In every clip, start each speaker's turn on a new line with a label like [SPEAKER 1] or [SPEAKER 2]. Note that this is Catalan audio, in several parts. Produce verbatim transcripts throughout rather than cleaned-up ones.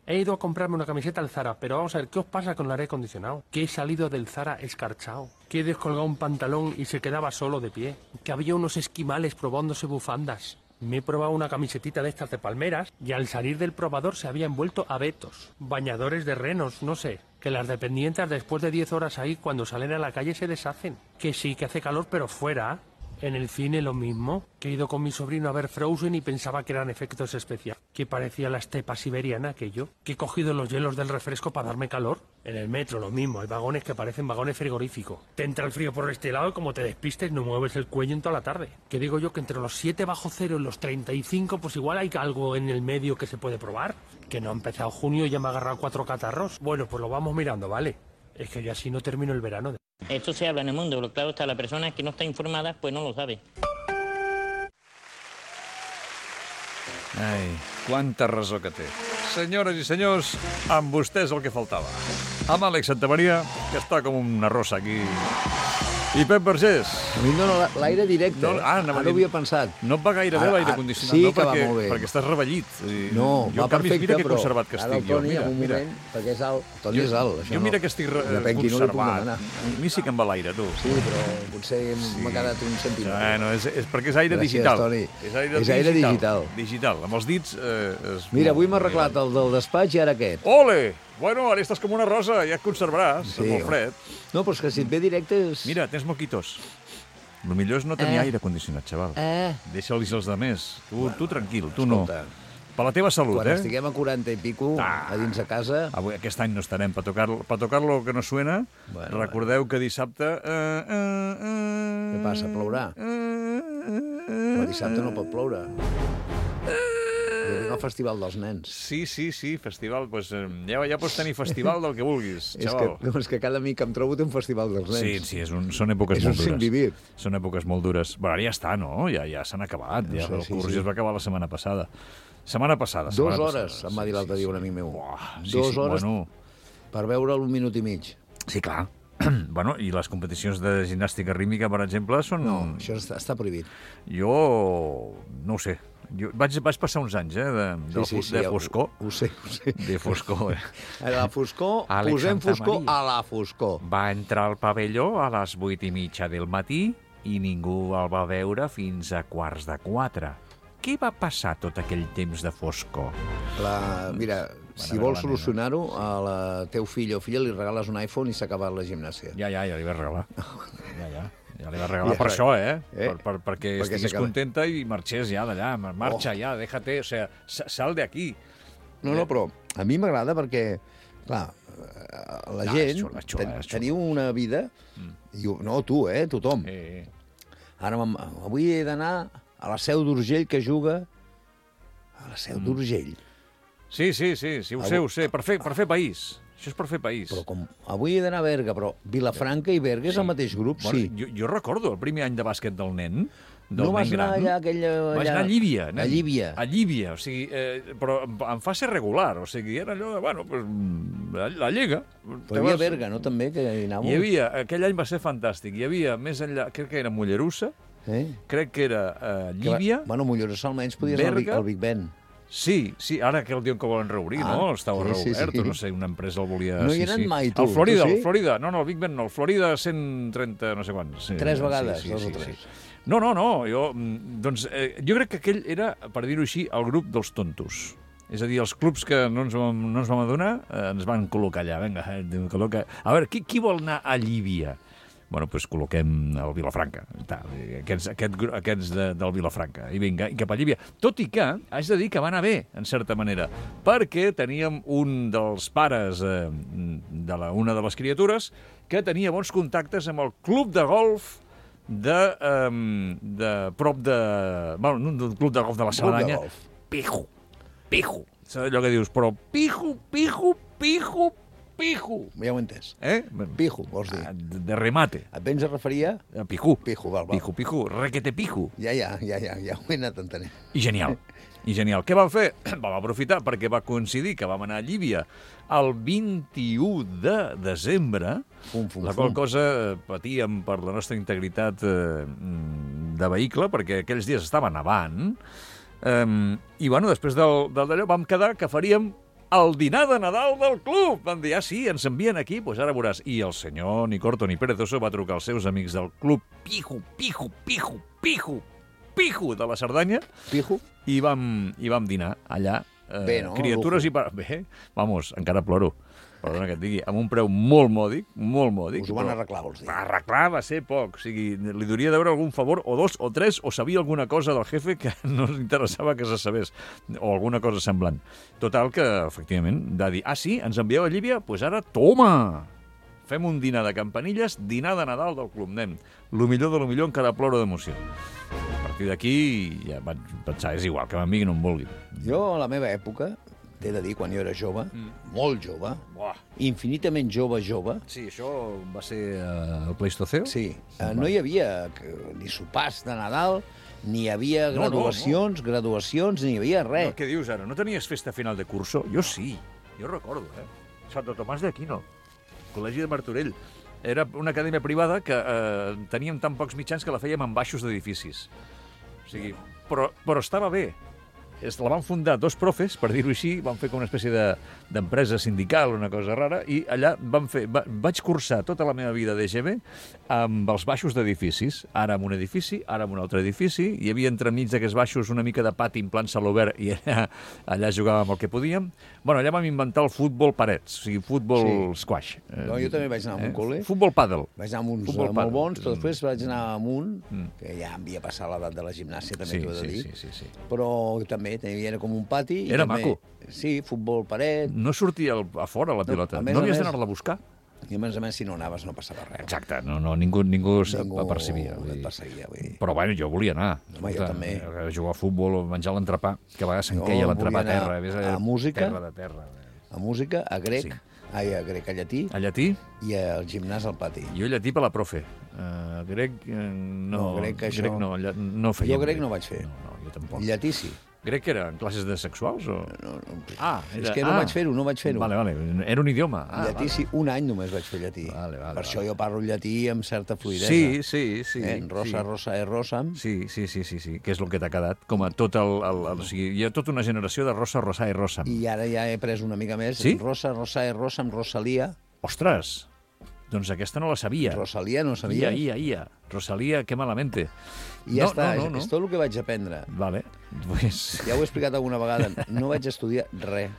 [SPEAKER 1] He ido a comprarme una camiseta al Zara, pero vamos a ver, ¿qué os pasa con el aire acondicionado? Que he salido del Zara escarchado, que he descolgado un pantalón y se quedaba solo de pie, que había unos esquimales probándose bufandas. Me he probado una camisetita de estas de palmeras y al salir del probador se había envuelto abetos, bañadores de renos, no sé, que las dependientes después de diez horas ahí cuando salen a la calle se deshacen. Que sí, que hace calor, pero fuera. En el cine lo mismo, que he ido con mi sobrino a ver Frozen y pensaba que eran efectos especiales, que parecía la estepa siberiana aquello, que he cogido los hielos del refresco para darme calor. En el metro lo mismo, hay vagones que parecen vagones frigoríficos. Te entra el frío por este lado y como te despistes no mueves el cuello en toda la tarde. Que digo yo que entre los siete bajo cero y los treinta y cinco pues igual hay algo en el medio que se puede probar. Que no ha empezado junio y ya me ha agarrado cuatro catarros. Bueno, pues lo vamos mirando, ¿vale? Es que ya así no termino el verano.
[SPEAKER 2] Esto se habla en el mundo, pero claro está, la persona que no está informada pues no lo sabe.
[SPEAKER 3] Ai, quanta raó que té. Senyores i senyors, amb vostès el que faltava. Amb Àlex Santamaria, que està com una rossa aquí, i Pep Vergés.
[SPEAKER 4] A mi em dóna l'aire directe.
[SPEAKER 3] No, ah,
[SPEAKER 4] Ara ho havia pensat.
[SPEAKER 3] No et va gaire bé
[SPEAKER 4] Ara-
[SPEAKER 3] l'aire
[SPEAKER 4] ara-
[SPEAKER 3] condicionat,
[SPEAKER 4] sí
[SPEAKER 3] no?
[SPEAKER 4] que va
[SPEAKER 3] Perquè,
[SPEAKER 4] molt bé.
[SPEAKER 3] perquè estàs revellit.
[SPEAKER 4] No,
[SPEAKER 3] jo,
[SPEAKER 4] va
[SPEAKER 3] en canvi,
[SPEAKER 4] perfecte,
[SPEAKER 3] mira que
[SPEAKER 4] però
[SPEAKER 3] conservat que
[SPEAKER 4] ara el
[SPEAKER 3] estic jo.
[SPEAKER 4] Toni,
[SPEAKER 3] Mira,
[SPEAKER 4] en un
[SPEAKER 3] mira.
[SPEAKER 4] moment, perquè és alt. El Toni és alt, això
[SPEAKER 3] jo
[SPEAKER 4] no.
[SPEAKER 3] mira que estic re-
[SPEAKER 4] Depèn qui no li puc
[SPEAKER 3] conservat.
[SPEAKER 4] demanar.
[SPEAKER 3] A mi sí que em va l'aire, tu.
[SPEAKER 4] Sí, però potser m'ha quedat un centímetre.
[SPEAKER 3] Bueno, és, és perquè és aire
[SPEAKER 4] Gràcies,
[SPEAKER 3] digital.
[SPEAKER 4] Toni.
[SPEAKER 3] És aire,
[SPEAKER 4] És aire digital.
[SPEAKER 3] Digital. Amb els dits... Eh, es
[SPEAKER 4] Mira, avui
[SPEAKER 3] mou.
[SPEAKER 4] m'ha arreglat el del despatx i ara aquest.
[SPEAKER 3] Ole! Bueno, ara estàs com una rosa, ja et conservaràs.
[SPEAKER 4] Sí.
[SPEAKER 3] És molt fred.
[SPEAKER 4] No, però és que si et ve directe és...
[SPEAKER 3] Mira, tens moquitos. El millor és no tenir
[SPEAKER 4] Eh.
[SPEAKER 3] aire condicionat, xaval.
[SPEAKER 4] Eh,
[SPEAKER 3] Deixa'ls els de més. Tu, tu tranquil, tu no.
[SPEAKER 4] escolta,
[SPEAKER 3] Per la teva salut,
[SPEAKER 4] quan
[SPEAKER 3] eh?
[SPEAKER 4] estiguem a quaranta i pico,
[SPEAKER 3] Ah.
[SPEAKER 4] a dins de casa...
[SPEAKER 3] Avui, aquest any no estarem. Per tocar-lo per tocar que no suena,
[SPEAKER 4] Bueno,
[SPEAKER 3] recordeu que dissabte... Eh, eh, eh,
[SPEAKER 4] Què passa, plourà?
[SPEAKER 3] Eh, eh,
[SPEAKER 4] Però dissabte no pot ploure. Jo vinc al Festival dels Nens.
[SPEAKER 3] Sí, sí, sí, festival. Pues, eh, ja, ja pots tenir festival del que vulguis,
[SPEAKER 4] És que,
[SPEAKER 3] xaval.
[SPEAKER 4] no, és que cada mica em trobo té un Festival dels
[SPEAKER 3] Sí,
[SPEAKER 4] Nens.
[SPEAKER 3] sí, és un, són èpoques
[SPEAKER 4] És un
[SPEAKER 3] molt dures.
[SPEAKER 4] sinvivir.
[SPEAKER 3] Són èpoques molt dures. Bueno, ara ja està, no? Ja, ja s'han acabat.
[SPEAKER 4] No
[SPEAKER 3] Ja,
[SPEAKER 4] sé,
[SPEAKER 3] el
[SPEAKER 4] sí,
[SPEAKER 3] curs
[SPEAKER 4] sí.
[SPEAKER 3] ja es va acabar la setmana passada. Setmana passada.
[SPEAKER 4] Dos
[SPEAKER 3] setmana
[SPEAKER 4] hores,
[SPEAKER 3] passada.
[SPEAKER 4] em va dir l'altre dia un amic meu.
[SPEAKER 3] Uah, sí,
[SPEAKER 4] Dos
[SPEAKER 3] sí,
[SPEAKER 4] hores
[SPEAKER 3] Bueno,
[SPEAKER 4] per veure'l un minut i mig.
[SPEAKER 3] sí, clar. Bueno, i les competicions de gimnàstica rítmica, per exemple, són...
[SPEAKER 4] No, això està, està prohibit.
[SPEAKER 3] Jo no ho sé. Jo vaig, vaig passar uns anys, eh, de, de,
[SPEAKER 4] Sí, sí, sí,
[SPEAKER 3] de
[SPEAKER 4] ho-
[SPEAKER 3] foscor.
[SPEAKER 4] Ho sé, ho sé.
[SPEAKER 3] De foscor, eh?
[SPEAKER 4] A la foscor,
[SPEAKER 3] Àlex
[SPEAKER 4] posem foscor
[SPEAKER 3] Santamaria.
[SPEAKER 4] a la foscor.
[SPEAKER 3] Va entrar al pavelló a les vuit i mitja del matí i ningú el va veure fins a quarts de quatre. Què va passar tot aquell temps de foscor?
[SPEAKER 4] La, mira, si
[SPEAKER 3] regalar,
[SPEAKER 4] vols solucionar-ho, a la teu fill o filla li regales un iPhone i s'ha acabat la gimnàsia.
[SPEAKER 3] Ja, ja, ja li va regalar. Ja, ja. Ja li va regalar
[SPEAKER 4] Ja,
[SPEAKER 3] per això, eh?
[SPEAKER 4] eh?
[SPEAKER 3] Per, per, perquè,
[SPEAKER 4] Perquè
[SPEAKER 3] estigués
[SPEAKER 4] s'acaba.
[SPEAKER 3] contenta i marxés ja d'allà. Marxa
[SPEAKER 4] Oh.
[SPEAKER 3] ja, déjate, o sea, sa- sal de aquí.
[SPEAKER 4] No, no, però a mi m'agrada perquè, clar, eh, la
[SPEAKER 3] Ah,
[SPEAKER 4] gent,
[SPEAKER 3] és xula, és xula,
[SPEAKER 4] ten,
[SPEAKER 3] és xula.
[SPEAKER 4] teniu una vida, i, jo- no tu, eh, tothom.
[SPEAKER 3] Eh,
[SPEAKER 4] Ara, m'em- avui he d'anar a la Seu d'Urgell, que juga a la Seu d'Urgell.
[SPEAKER 3] sí, sí, sí, sí, ho sé, ho sé. Per fer, per fer país. Això és per fer país.
[SPEAKER 4] Però com avui he d'anar a Berga, però Vilafranca i Berga és el mateix grup,
[SPEAKER 3] Bueno,
[SPEAKER 4] sí.
[SPEAKER 3] jo, jo recordo el primer any de bàsquet del nen, del
[SPEAKER 4] No vas
[SPEAKER 3] nen
[SPEAKER 4] anar
[SPEAKER 3] gran.
[SPEAKER 4] allà, aquell... Allà...
[SPEAKER 3] Vaig anar a Llívia.
[SPEAKER 4] A
[SPEAKER 3] nen.
[SPEAKER 4] Llívia.
[SPEAKER 3] A Llívia, o sigui, eh, però en, en fase regular, o sigui, era allò de, bueno, pues, mm, la, la lliga.
[SPEAKER 4] Però hi havia Berga, no, també, que hi anàvem?
[SPEAKER 3] Hi havia, aquell any va ser fantàstic, hi havia més enllà, crec que era Mollerussa,
[SPEAKER 4] Eh?
[SPEAKER 3] crec que era eh,
[SPEAKER 4] Que va-
[SPEAKER 3] Llívia,
[SPEAKER 4] Bueno, Mollerussa almenys podies anar al Big,
[SPEAKER 3] Berga.
[SPEAKER 4] al Big Ben.
[SPEAKER 3] sí, sí, ara que el diuen que volen reobrir,
[SPEAKER 4] Ah,
[SPEAKER 3] no? Estava
[SPEAKER 4] sí, sí,
[SPEAKER 3] reobert,
[SPEAKER 4] sí.
[SPEAKER 3] o no sé, una empresa el volia...
[SPEAKER 4] No hi
[SPEAKER 3] sí,
[SPEAKER 4] he anat
[SPEAKER 3] sí.
[SPEAKER 4] mai, tu.
[SPEAKER 3] El Florida,
[SPEAKER 4] Tu sí?
[SPEAKER 3] el Florida, no, no, el Big Ben no, el Florida cent trenta, no sé quants. Sí,
[SPEAKER 4] Tres
[SPEAKER 3] sí,
[SPEAKER 4] vegades,
[SPEAKER 3] sí,
[SPEAKER 4] dos
[SPEAKER 3] sí,
[SPEAKER 4] o tres.
[SPEAKER 3] sí. No, no, no, jo, mm, doncs, eh, jo crec que aquell era, per dir-ho així, el grup dels tontos. És a dir, els clubs que no ens vam, no ens vam adonar eh, ens van col·locar allà. Vinga, eh, col·loca... A veure, qui, qui vol anar a Llívia? Bueno, doncs col·loquem el Vilafranca, tal, aquests, aquest, gru- aquests de, del Vilafranca, i vinga, i cap a Llívia. Tot i que, haig de dir que va anar bé, en certa manera, perquè teníem un dels pares eh, de la, una de les criatures que tenia bons contactes amb el club de golf de, um, de prop de... Bueno, no, del club de golf de la
[SPEAKER 4] Club de
[SPEAKER 3] Cerdanya.
[SPEAKER 4] golf.
[SPEAKER 3] Pijo, pijo. Saps allò que dius, però pijo, pijo, pijo, pijo.
[SPEAKER 4] Ja ho he entès.
[SPEAKER 3] Eh?
[SPEAKER 4] Pijo, vols dir.
[SPEAKER 3] Ah, De, de remate.
[SPEAKER 4] Et vens a referir a...
[SPEAKER 3] A Pijú.
[SPEAKER 4] Pijo, val, val.
[SPEAKER 3] Pijo, pijo, requete pijo.
[SPEAKER 4] Ja, ja, ja, ja, ja ho he anat entenent.
[SPEAKER 3] I genial. I genial. Què vam fer? Vam aprofitar perquè va coincidir que vam anar a Llívia el vint-i-u de desembre,
[SPEAKER 4] Fum, fum,
[SPEAKER 3] la qual
[SPEAKER 4] fum.
[SPEAKER 3] cosa eh, patíem per la nostra integritat eh, de vehicle, perquè aquells dies estava nevant, eh, i bueno, després del, del d'allò vam quedar que faríem el dinar de Nadal del club. Van dir, ah, sí, ens envien aquí, doncs ara veuràs. I el senyor Nicorto ni Perezoso va trucar als seus amics del club Pijo, Pijo, Pijo, Pijo, Pijo de la Cerdanya.
[SPEAKER 4] Pijo?
[SPEAKER 3] I vam, i vam dinar allà. Eh,
[SPEAKER 4] Bé, no?
[SPEAKER 3] Criatures
[SPEAKER 4] Lujo.
[SPEAKER 3] i... Pa... Bé, vamos, encara ploro. Perdona que et digui, amb un preu molt mòdic, molt mòdic.
[SPEAKER 4] Us ho van
[SPEAKER 3] però
[SPEAKER 4] arreglar, vols dir?
[SPEAKER 3] Arreglar va ser poc. O sigui, li duria deure algun favor, o dos, o tres, o sabia alguna cosa del jefe que no ens interessava que se sabés, o alguna cosa semblant. Total que, efectivament, va dir, ah, sí, ens envieu a Llívia? Doncs pues ara, toma! Fem un dinar de campanilles, dinar de Nadal del club. Anem. Lo millor de lo millor, encara ploro d'emoció. A partir d'aquí ja vaig pensar, és igual, que m'enviguin on vulguin.
[SPEAKER 4] Jo, a la meva època, t'he de dir, quan jo era jove, mm. molt jove,
[SPEAKER 3] Buah.
[SPEAKER 4] infinitament jove, jove,
[SPEAKER 3] Sí, això va ser uh, el Pleistoceu?
[SPEAKER 4] sí, eh, no hi havia que- ni sopars de Nadal, ni hi havia
[SPEAKER 3] No, no,
[SPEAKER 4] graduacions, graduacions, ni hi havia
[SPEAKER 3] No,
[SPEAKER 4] res.
[SPEAKER 3] què dius ara? No tenies festa final de curso? Jo sí, jo recordo, eh? Santo Tomàs de Aquino, Col·legi de Martorell. Era una acadèmia privada que eh, teníem tan pocs mitjans que la fèiem en baixos d'edificis. O sigui, però, però estava bé. Es, la van fundar dos profes, per dir-ho així, van fer com una espècie de, d'empresa sindical, una cosa rara, i allà van fer, va, vaig cursar tota la meva vida d'E G B amb els baixos d'edificis, ara en un edifici, ara en un altre edifici, hi havia entremig d'aquests baixos una mica de pati en plan celobert i allà, allà jugàvem el que podíem. Bueno, allà vam inventar el futbol parets, o sigui, futbol
[SPEAKER 4] Sí.
[SPEAKER 3] squash.
[SPEAKER 4] No, jo també vaig anar a un col·le.
[SPEAKER 3] Futbol pàdel.
[SPEAKER 4] Vaig anar amb uns
[SPEAKER 3] Futbol
[SPEAKER 4] eh,
[SPEAKER 3] pàdel.
[SPEAKER 4] molt bons, però després vaig anar amb un,
[SPEAKER 3] Mm.
[SPEAKER 4] que ja em havia passat l'edat de la gimnàsia, també
[SPEAKER 3] Sí,
[SPEAKER 4] t'ho he de
[SPEAKER 3] sí,
[SPEAKER 4] dir,
[SPEAKER 3] sí, sí, sí.
[SPEAKER 4] però també tenia com un pati. i
[SPEAKER 3] Era
[SPEAKER 4] també,
[SPEAKER 3] maco.
[SPEAKER 4] Sí, futbol paret,
[SPEAKER 3] No sortia al- a fora la
[SPEAKER 4] No,
[SPEAKER 3] pilota.
[SPEAKER 4] a més
[SPEAKER 3] No
[SPEAKER 4] a
[SPEAKER 3] havies
[SPEAKER 4] més-
[SPEAKER 3] d'anar-la a buscar.
[SPEAKER 4] i a més a més, si no anaves no passava res.
[SPEAKER 3] Exacte, no, no, ningú, ningú, ningú
[SPEAKER 4] Ningú
[SPEAKER 3] percebia.
[SPEAKER 4] et
[SPEAKER 3] Vull dir.
[SPEAKER 4] perseguia, vull dir.
[SPEAKER 3] Però, bueno, jo volia anar.
[SPEAKER 4] Home, jo també.
[SPEAKER 3] eh, Jugar a futbol o menjar l'entrepà, que a vegades se'n
[SPEAKER 4] Jo
[SPEAKER 3] queia l'entrepà a
[SPEAKER 4] volia anar
[SPEAKER 3] terra. Ves
[SPEAKER 4] a música.
[SPEAKER 3] Terra de terra.
[SPEAKER 4] A música, a grec,
[SPEAKER 3] Sí.
[SPEAKER 4] ai, a grec, a llatí,
[SPEAKER 3] A llatí,
[SPEAKER 4] i al gimnàs al pati.
[SPEAKER 3] jo llatí per la profe. Uh, grec, uh, no.
[SPEAKER 4] No, grec, això-
[SPEAKER 3] grec no, lla- no feia.
[SPEAKER 4] Jo grec no vaig fer.
[SPEAKER 3] No, no, jo tampoc.
[SPEAKER 4] Llatí sí.
[SPEAKER 3] Grec era en classes de sexuals o...?
[SPEAKER 4] No, no,
[SPEAKER 3] Ah,
[SPEAKER 4] és
[SPEAKER 3] era-
[SPEAKER 4] que no
[SPEAKER 3] ah.
[SPEAKER 4] vaig fer-ho, no vaig fer-ho.
[SPEAKER 3] Vale, vale, era un idioma. Ah,
[SPEAKER 4] Llatí sí, un any només vaig fer llatí.
[SPEAKER 3] Vale, vale,
[SPEAKER 4] per això
[SPEAKER 3] vale.
[SPEAKER 4] jo parlo llatí amb certa fluidesa.
[SPEAKER 3] Sí, sí, sí.
[SPEAKER 4] Eh? Rosa,
[SPEAKER 3] sí.
[SPEAKER 4] rosa, e rosam.
[SPEAKER 3] Sí, sí, sí, sí, sí, que és el que t'ha quedat. Com a tot el, el, el, o sigui, hi ha tota una generació de Rosa, Rosa i Rosa.
[SPEAKER 4] I ara ja he pres una mica més.
[SPEAKER 3] Sí?
[SPEAKER 4] Rosa, rosa, e rosam, Rosalia.
[SPEAKER 3] Ostres, doncs aquesta no la sabia.
[SPEAKER 4] Rosalia no sabia.
[SPEAKER 3] Ia, ia, ia. Rosalia, que malamente.
[SPEAKER 4] I ja
[SPEAKER 3] no,
[SPEAKER 4] està,
[SPEAKER 3] no, no, no.
[SPEAKER 4] és tot el que vaig aprendre.
[SPEAKER 3] Vale, pues,
[SPEAKER 4] Ja ho he explicat alguna vegada. No vaig estudiar res.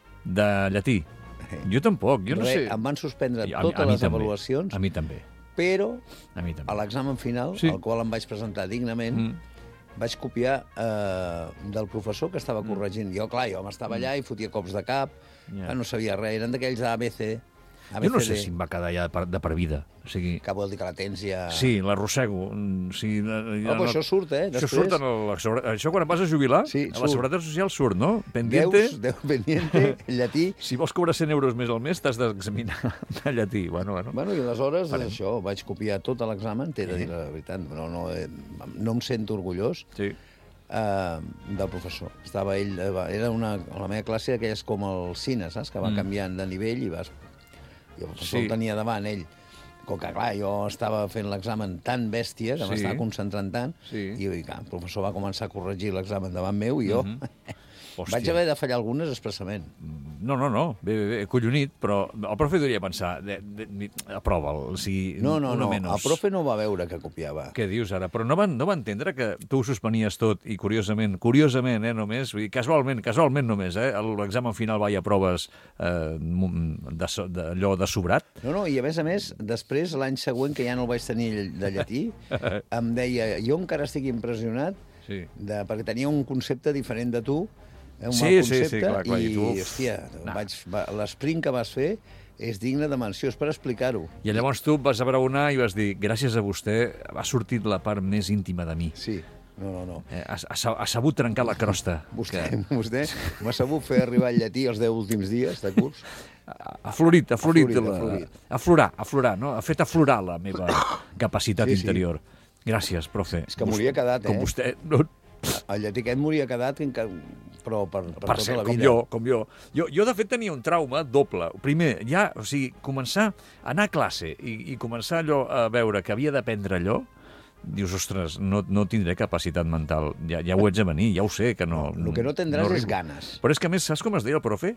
[SPEAKER 3] de llatí. Jo tampoc, jo no
[SPEAKER 4] res.
[SPEAKER 3] sé.
[SPEAKER 4] Em van suspendre
[SPEAKER 3] I a-
[SPEAKER 4] totes
[SPEAKER 3] a mi
[SPEAKER 4] les
[SPEAKER 3] també.
[SPEAKER 4] avaluacions,
[SPEAKER 3] A mi també,
[SPEAKER 4] però
[SPEAKER 3] a mi també.
[SPEAKER 4] a l'examen final,
[SPEAKER 3] Sí.
[SPEAKER 4] al qual em vaig presentar dignament,
[SPEAKER 3] Mm.
[SPEAKER 4] vaig copiar eh, del professor que estava corregint. Jo, clar, jo m'estava allà i fotia cops de cap,
[SPEAKER 3] Ja.
[SPEAKER 4] que no sabia res, eren d'aquells A B C. A B
[SPEAKER 3] Jo no
[SPEAKER 4] C
[SPEAKER 3] sé
[SPEAKER 4] D,
[SPEAKER 3] si em va quedar ja de per, de per vida. O sigui,
[SPEAKER 4] que vol dir que la tens ja...
[SPEAKER 3] sí, l'arrossego. Mm, Sí, eh, ja
[SPEAKER 4] Oh, però això surt, eh,
[SPEAKER 3] Això
[SPEAKER 4] després.
[SPEAKER 3] surt en el, la sobre- això quan et vas a jubilar,
[SPEAKER 4] Sí,
[SPEAKER 3] a la
[SPEAKER 4] surt.
[SPEAKER 3] Seguretat Social surt, no? Pendiente.
[SPEAKER 4] Deus, Déu pendiente, llatí.
[SPEAKER 3] Si vols cobrar cent euros més al mes, t'has d'examinar de llatí. Bueno, bueno.
[SPEAKER 4] Bueno, i aleshores,
[SPEAKER 3] Farem.
[SPEAKER 4] això, vaig copiar tot l'examen, t'he de dir la veritat, no, no, eh, no em sento orgullós,
[SPEAKER 3] Sí.
[SPEAKER 4] eh, del professor. Estava ell, eh, va- era una, a la meva classe aquelles com el cine, saps? Que va
[SPEAKER 3] Mm.
[SPEAKER 4] mm. canviant de nivell i vas... I el professor
[SPEAKER 3] Sí.
[SPEAKER 4] el tenia davant, ell. Com que, clar, jo estava fent l'examen tan bèstia, que
[SPEAKER 3] Sí.
[SPEAKER 4] m'estava concentrant tant,
[SPEAKER 3] Sí.
[SPEAKER 4] i, i clar, el professor va començar a corregir l'examen davant meu i jo
[SPEAKER 3] Mhm. Hòstia.
[SPEAKER 4] vaig haver de fallar algunes expressament.
[SPEAKER 3] No, no, no, bé, bé, bé, collonit, però el profe hauria de pensar, de, de, de, aprova'l, o sigui,
[SPEAKER 4] No, no,
[SPEAKER 3] una
[SPEAKER 4] no,
[SPEAKER 3] menys.
[SPEAKER 4] el profe no va veure que copiava.
[SPEAKER 3] Què dius ara? Però no van, no va entendre que tu ho suspenies tot i curiosament, curiosament, eh, només, vull dir, casualment, casualment només, eh, l'examen final va i aproves eh, de, so- de, allò de sobrat.
[SPEAKER 4] No, no, i a més a més, després, l'any següent, que ja no el vaig tenir de llatí, em deia, jo encara estic impressionat,
[SPEAKER 3] Sí.
[SPEAKER 4] de, perquè tenia un concepte diferent de tu, eh, un
[SPEAKER 3] Sí,
[SPEAKER 4] mal
[SPEAKER 3] sí, sí,
[SPEAKER 4] concepte,
[SPEAKER 3] clar, clar,
[SPEAKER 4] i,
[SPEAKER 3] i tu, uf,
[SPEAKER 4] hòstia,
[SPEAKER 3] nah.
[SPEAKER 4] vaig, va, l'esprint que vas fer és digne de menció, és per explicar-ho.
[SPEAKER 3] I llavors tu vas abraonar i vas dir, gràcies a vostè ha sortit la part més íntima de mi.
[SPEAKER 4] Sí, no, no, no.
[SPEAKER 3] Eh, ha, ha, ha sabut trencar la crosta.
[SPEAKER 4] Vostè,
[SPEAKER 3] Que
[SPEAKER 4] vostè m'ha sabut fer arribar al llatí els deu últims dies de curs.
[SPEAKER 3] ha, ha florit, ha florit.
[SPEAKER 4] florit,
[SPEAKER 3] la,
[SPEAKER 4] ha florit.
[SPEAKER 3] Aflorar, aflorar, no? Ha fet aflorar la meva capacitat
[SPEAKER 4] Sí, sí.
[SPEAKER 3] interior. Gràcies, profe.
[SPEAKER 4] És que m'hauria quedat,
[SPEAKER 3] Com
[SPEAKER 4] eh?
[SPEAKER 3] vostè... No,
[SPEAKER 4] El llatí aquest m'hauria quedat, enca- però per, per,
[SPEAKER 3] per
[SPEAKER 4] tota
[SPEAKER 3] ser,
[SPEAKER 4] la
[SPEAKER 3] com
[SPEAKER 4] vida.
[SPEAKER 3] jo, com jo. jo. Jo, de fet, tenia un trauma doble. Primer, ja, o sigui, començar a anar a classe i, i començar allò a veure que havia d'aprendre allò, dius, ostres, no, no tindré capacitat mental. Ja, ja ho haig de venir, ja ho sé, que no...
[SPEAKER 4] El que no tendràs és
[SPEAKER 3] arribo.
[SPEAKER 4] ganes.
[SPEAKER 3] Però és que, a més, saps com es deia el profe?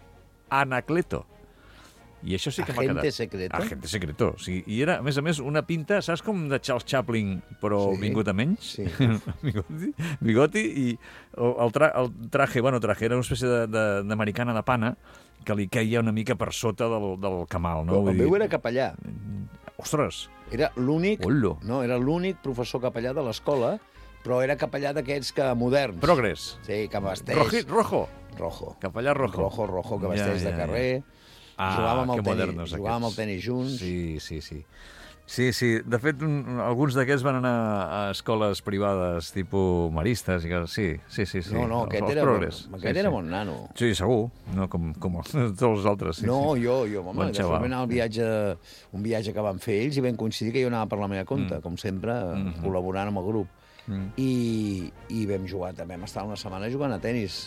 [SPEAKER 3] Anacleto. I això sí que m'ha quedat.
[SPEAKER 4] Agente secreto.
[SPEAKER 3] Agente secreto, sí. I era, a més a més, una pinta, saps com de Charles Chaplin, però
[SPEAKER 4] Sí.
[SPEAKER 3] vingut a menys?
[SPEAKER 4] Sí.
[SPEAKER 3] bigoti, bigoti i el, el, tra, el traje, bueno, traje era una espècie de- de- d'americana de, de pana que li queia una mica per sota del, del camal, no?
[SPEAKER 4] Però el meu era capellà.
[SPEAKER 3] Ostres,
[SPEAKER 4] Era l'únic...
[SPEAKER 3] Ollo.
[SPEAKER 4] No, era l'únic professor capellà de l'escola, però era capellà d'aquests que moderns.
[SPEAKER 3] progres.
[SPEAKER 4] Sí, que vesteix...
[SPEAKER 3] Roji, rojo.
[SPEAKER 4] Rojo.
[SPEAKER 3] Capellà rojo.
[SPEAKER 4] Rojo, rojo, que
[SPEAKER 3] Ja,
[SPEAKER 4] vesteix
[SPEAKER 3] ja,
[SPEAKER 4] de
[SPEAKER 3] ja.
[SPEAKER 4] carrer.
[SPEAKER 3] Ah,
[SPEAKER 4] jugàvem al
[SPEAKER 3] que
[SPEAKER 4] tenis,
[SPEAKER 3] modernos,
[SPEAKER 4] jugàvem al
[SPEAKER 3] aquests.
[SPEAKER 4] tenis junts.
[SPEAKER 3] Sí, sí, sí. Sí, sí. De fet, un, alguns d'aquests van anar a escoles privades tipus maristes i coses. Sí, sí, sí. sí.
[SPEAKER 4] No, no,
[SPEAKER 3] Els-
[SPEAKER 4] aquest,
[SPEAKER 3] els
[SPEAKER 4] era, bon,
[SPEAKER 3] progres.
[SPEAKER 4] aquest
[SPEAKER 3] sí,
[SPEAKER 4] era
[SPEAKER 3] sí.
[SPEAKER 4] bon nano.
[SPEAKER 3] Sí, segur. No, com, com tots els altres. Sí,
[SPEAKER 4] no,
[SPEAKER 3] sí.
[SPEAKER 4] jo, jo, home,
[SPEAKER 3] Bon
[SPEAKER 4] de
[SPEAKER 3] xaval.
[SPEAKER 4] fet vam anar al viatge, un viatge que vam fer ells i vam coincidir que jo anava per la meva compte, mm. com sempre,
[SPEAKER 3] Mhm.
[SPEAKER 4] mm. col·laborant amb el grup.
[SPEAKER 3] Mm.
[SPEAKER 4] I, I vam jugar, també vam estar una setmana jugant a tennis.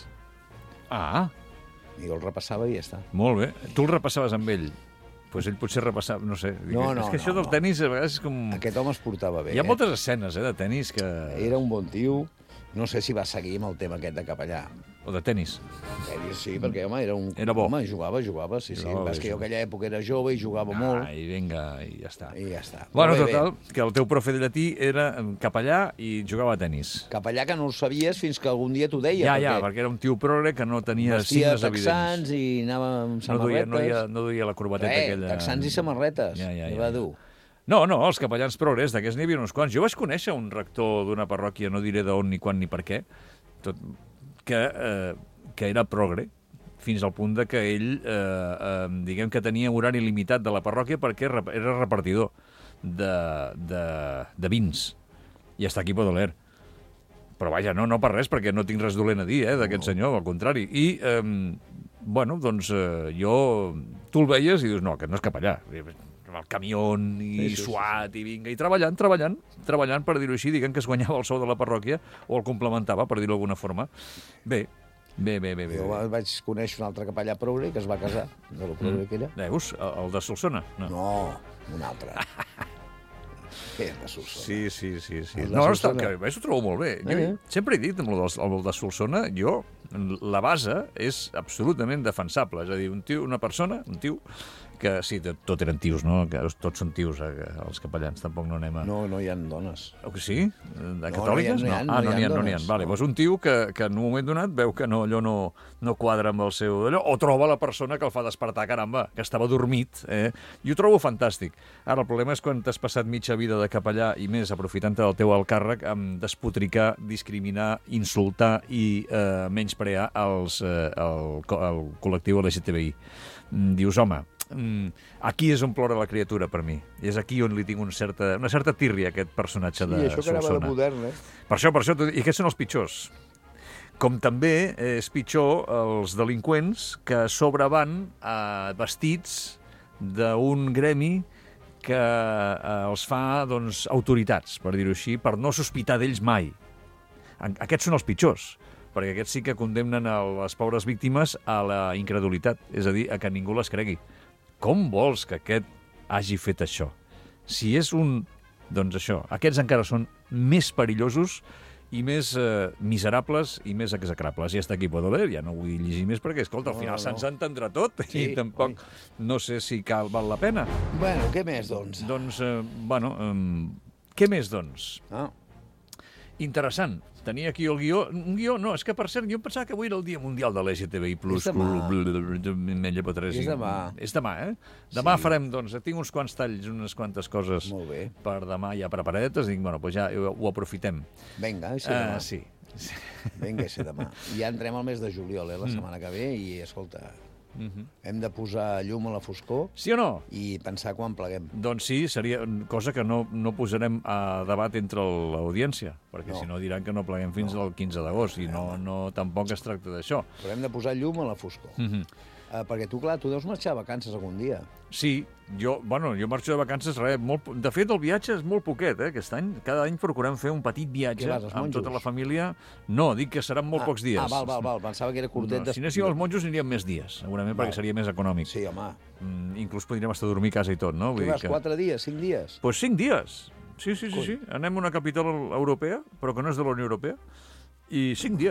[SPEAKER 3] Ah,
[SPEAKER 4] I jo el repassava i ja està.
[SPEAKER 3] molt bé. Tu el repassaves amb ell. Pues ell potser repassava, no sé.
[SPEAKER 4] No, no,
[SPEAKER 3] és que això
[SPEAKER 4] no,
[SPEAKER 3] del
[SPEAKER 4] no.
[SPEAKER 3] tenis a vegades és com...
[SPEAKER 4] Aquest home es portava bé.
[SPEAKER 3] Hi ha
[SPEAKER 4] eh?
[SPEAKER 3] moltes escenes, eh, de tenis que...
[SPEAKER 4] Era un bon tio. No sé si va seguir amb el tema aquest de capellà.
[SPEAKER 3] O de tenis.
[SPEAKER 4] Tenis, sí, perquè, home, era un...
[SPEAKER 3] Era bo.
[SPEAKER 4] Home, jugava, jugava, sí, sí.
[SPEAKER 3] Jugava
[SPEAKER 4] Vas
[SPEAKER 3] bé,
[SPEAKER 4] que jo
[SPEAKER 3] sí.
[SPEAKER 4] aquella època era jove i jugava molt.
[SPEAKER 3] Ah, i vinga, i ja està.
[SPEAKER 4] I ja està.
[SPEAKER 3] Bueno,
[SPEAKER 4] Però bé,
[SPEAKER 3] total,
[SPEAKER 4] bé.
[SPEAKER 3] que el teu profe de llatí era capellà i jugava a tenis.
[SPEAKER 4] Capellà que no ho sabies fins que algun dia t'ho deia.
[SPEAKER 3] Ja, ja, perquè era un tio progre que no tenia
[SPEAKER 4] vestia
[SPEAKER 3] signes evidents.
[SPEAKER 4] texans i anava amb
[SPEAKER 3] No duia,
[SPEAKER 4] samarretes.
[SPEAKER 3] no, duia, no duia la corbateta
[SPEAKER 4] Res,
[SPEAKER 3] aquella...
[SPEAKER 4] texans i samarretes.
[SPEAKER 3] Ja, ja,
[SPEAKER 4] Què
[SPEAKER 3] ja,
[SPEAKER 4] va
[SPEAKER 3] ja.
[SPEAKER 4] dur?
[SPEAKER 3] No, no, els capellans progres, d'aquests n'hi havia uns quants. Jo vaig conèixer un rector d'una parròquia, no diré d'on, ni quan, ni per què, tot, que, eh, que era progre, fins al punt de que ell, eh, eh, diguem que tenia horari limitat de la parròquia perquè rep- era repartidor de, de, de vins. I està aquí Podoler. Però vaja, no, no per res, perquè no tinc res dolent a dir, eh, d'aquest no. senyor, al contrari. I, eh, bueno, doncs eh, jo... Tu el veies i dius, no, aquest no és capellà. Amb el camió i
[SPEAKER 4] Sí, sí, sí,
[SPEAKER 3] suat i vinga, i treballant, treballant, treballant, per dir-ho així, diguem que es guanyava el sou de la parròquia, o el complementava, per dir-ho d'alguna forma. Bé, bé, bé, bé. bé.
[SPEAKER 4] Jo va- vaig conèixer un altre capellà progre que es va casar, de lo progre que era.
[SPEAKER 3] Veus, el, el de Solsona? No.
[SPEAKER 4] No, un altre. Què és de Solsona?
[SPEAKER 3] Sí, sí, sí. sí.
[SPEAKER 4] El de
[SPEAKER 3] No, està,
[SPEAKER 4] Solsona.
[SPEAKER 3] que, a més ho trobo molt bé. Jo
[SPEAKER 4] Eh?
[SPEAKER 3] sempre he dit, amb el de, el de Solsona, jo, la base és absolutament defensable. És a dir, un tio, una persona, un tio, que sí, tot, tot eren tios, no? Que tots són tios, eh, que els capellans, tampoc no anem a...
[SPEAKER 4] No, no hi ha dones.
[SPEAKER 3] O que sí? De catòliques?
[SPEAKER 4] no hi ha- no hi ha-
[SPEAKER 3] Ah, no
[SPEAKER 4] no hi ha
[SPEAKER 3] n'hi ha, no n'hi ha.
[SPEAKER 4] dones,
[SPEAKER 3] Vale,
[SPEAKER 4] no.
[SPEAKER 3] doncs un tio que, que en un moment donat veu que no, allò no, no quadra amb el seu... Allò, o troba la persona que el fa despertar, caramba, que estava dormit, eh? I ho trobo fantàstic. Ara, el problema és quan t'has passat mitja vida de capellà i més aprofitant-te del teu alt càrrec amb despotricar, discriminar, insultar i eh, menysprear els, eh, el, co- el col·lectiu L G T B I. Mm, Dius, home, mm, aquí és on plora la criatura per mi. I és aquí on li tinc un certa, una certa tírria a aquest personatge
[SPEAKER 4] Sí,
[SPEAKER 3] de
[SPEAKER 4] això que anava de
[SPEAKER 3] Solsona.
[SPEAKER 4] modern, eh?
[SPEAKER 3] Per això, per això, t'ho dic, i aquests són els pitjors. Com també és pitjor els delinqüents que a sobre van eh, vestits d'un gremi que eh, els fa doncs, autoritats, per dir-ho així, per no sospitar d'ells mai. En- Aquests són els pitjors, perquè aquests sí que condemnen a les pobres víctimes a la incredulitat, és a dir, a que ningú les cregui. Com vols que aquest hagi fet això? Si és un... Doncs això, aquests encara són més perillosos i més eh, miserables i més execrables. I està aquí Podoler, ja no vull llegir més perquè, escolta, al
[SPEAKER 4] No,
[SPEAKER 3] final
[SPEAKER 4] no.
[SPEAKER 3] se'ns entendrà tot
[SPEAKER 4] Sí,
[SPEAKER 3] i tampoc no sé si cal, val la pena.
[SPEAKER 4] Bueno, què més, doncs?
[SPEAKER 3] Doncs, eh, bueno, eh, què més, doncs?
[SPEAKER 4] Ah,
[SPEAKER 3] Interessant. Tenia aquí el guió. Un guió, no, és que per cert, jo em pensava que avui era el Dia Mundial de l'L G T B I plus.
[SPEAKER 4] És demà.
[SPEAKER 3] És
[SPEAKER 4] És demà.
[SPEAKER 3] És demà, eh? Demà
[SPEAKER 4] Sí.
[SPEAKER 3] farem, doncs, tinc uns quants talls, unes quantes coses
[SPEAKER 4] molt bé.
[SPEAKER 3] per demà ja preparadetes, i dic, bueno, doncs ja ho, ho aprofitem.
[SPEAKER 4] Vinga, i ser
[SPEAKER 3] Ah,
[SPEAKER 4] demà.
[SPEAKER 3] sí. sí.
[SPEAKER 4] Vinga, i ser demà. I ja entrem al mes de juliol, eh, la setmana que ve, i, escolta,
[SPEAKER 3] Mhm.
[SPEAKER 4] hem de posar llum a la foscor
[SPEAKER 3] Sí o no?
[SPEAKER 4] i pensar quan pleguem.
[SPEAKER 3] Doncs sí, seria cosa que no, no posarem a debat entre l'audiència, perquè
[SPEAKER 4] No.
[SPEAKER 3] si no diran que no pleguem fins al quinze d'agost, i no, no, tampoc es tracta d'això.
[SPEAKER 4] Però hem de posar llum a la foscor.
[SPEAKER 3] Mhm.
[SPEAKER 4] Uh, perquè tu, clar, tu deus marxar a vacances algun dia.
[SPEAKER 3] Sí, jo, bueno, jo marxo de vacances, res, molt, po- de fet el viatge és molt poquet, eh, aquest any. Cada any procurem fer un petit viatge
[SPEAKER 4] Què vas, als
[SPEAKER 3] amb
[SPEAKER 4] monjos?
[SPEAKER 3] tota la família. No, dic que seran molt
[SPEAKER 4] ah,
[SPEAKER 3] pocs dies.
[SPEAKER 4] Ah, val, val, val. Pensava que era curtet.
[SPEAKER 3] No,
[SPEAKER 4] de-
[SPEAKER 3] si anéssim als monjos aniríem més dies, segurament,
[SPEAKER 4] Val.
[SPEAKER 3] perquè seria més econòmic.
[SPEAKER 4] Sí, home.
[SPEAKER 3] Mm, inclús podríem estar a dormir a casa i tot, no?
[SPEAKER 4] Tu
[SPEAKER 3] dir
[SPEAKER 4] vas quatre dies, cinc dies?
[SPEAKER 3] Pues cinc dies. Sí, sí, sí,
[SPEAKER 4] Coi.
[SPEAKER 3] sí. Anem a una capital europea, però que no és de la Unió Europea, i cinc dies.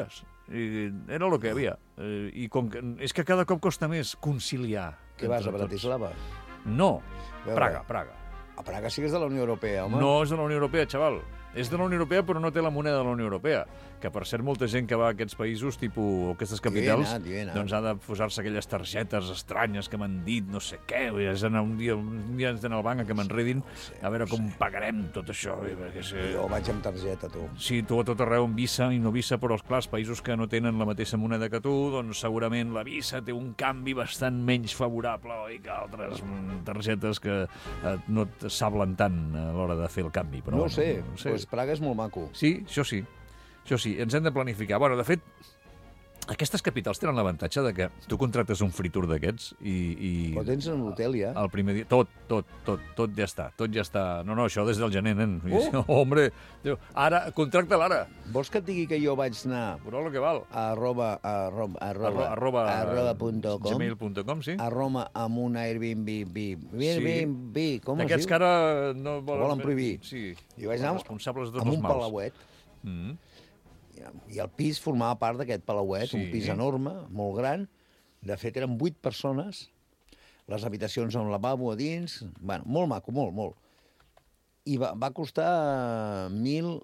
[SPEAKER 3] I era el que hi havia. Eh, I com que, és que cada cop costa més conciliar.
[SPEAKER 4] Què vas, a
[SPEAKER 3] entre tots.
[SPEAKER 4] Bratislava?
[SPEAKER 3] No,
[SPEAKER 4] Veure.
[SPEAKER 3] Praga, Praga.
[SPEAKER 4] A Praga sí que és de la Unió Europea, home.
[SPEAKER 3] No és de la Unió Europea, xaval. És de la Unió Europea, però no té la moneda de la Unió Europea. Que, per cert, molta gent que va a aquests països, tipus aquestes capitals,
[SPEAKER 4] anat, jo he anat.
[SPEAKER 3] doncs ha de posar-se aquelles targetes estranyes que m'han dit, no sé què, vull dir, has d'anar un dia, un dia has d'anar al banc a que m'enredin, a veure com pagarem tot això. Perquè si...
[SPEAKER 4] Jo vaig amb targeta, tu.
[SPEAKER 3] Sí, tu a tot arreu amb Visa i no Visa, però, esclar, els països que no tenen la mateixa moneda que tu, doncs segurament la Visa té un canvi bastant menys favorable, oi, que altres mm, targetes que eh, no et sablen tant a l'hora de fer el canvi. Però,
[SPEAKER 4] No ho sé,
[SPEAKER 3] no ho
[SPEAKER 4] doncs pues Praga és molt maco.
[SPEAKER 3] Sí, això sí. Això sí, ens hem de planificar. Bueno, de fet, aquestes capitals tenen l'avantatge de que tu contractes un free tour d'aquests i... i
[SPEAKER 4] Però tens en l'hotel, ja?
[SPEAKER 3] el primer dia... Tot, tot, tot, tot ja està. Tot ja està... No, no, això des del gener, nen.
[SPEAKER 4] Oh.
[SPEAKER 3] Hombre, Déu, ara, contracta-la ara.
[SPEAKER 4] Vols que et digui que jo vaig anar
[SPEAKER 3] Però el que val.
[SPEAKER 4] a arroba, arroba, arroba,
[SPEAKER 3] Arroba,
[SPEAKER 4] arroba punt com,
[SPEAKER 3] gmail punt com, sí.
[SPEAKER 4] a Roma amb un Airbnb, Airbnb, com es
[SPEAKER 3] D'aquests
[SPEAKER 4] diu?
[SPEAKER 3] que ara no volen...
[SPEAKER 4] volen prohibir.
[SPEAKER 3] Sí.
[SPEAKER 4] Jo vaig anar
[SPEAKER 3] Els responsables de tots
[SPEAKER 4] amb
[SPEAKER 3] els
[SPEAKER 4] un
[SPEAKER 3] mals.
[SPEAKER 4] palauet,
[SPEAKER 3] Mm.
[SPEAKER 4] i el pis formava part d'aquest palauet,
[SPEAKER 3] Sí.
[SPEAKER 4] un pis enorme, molt gran. De fet, eren vuit persones, les habitacions amb lavabo a dins, bueno, molt maco, molt, molt. I va, va costar mil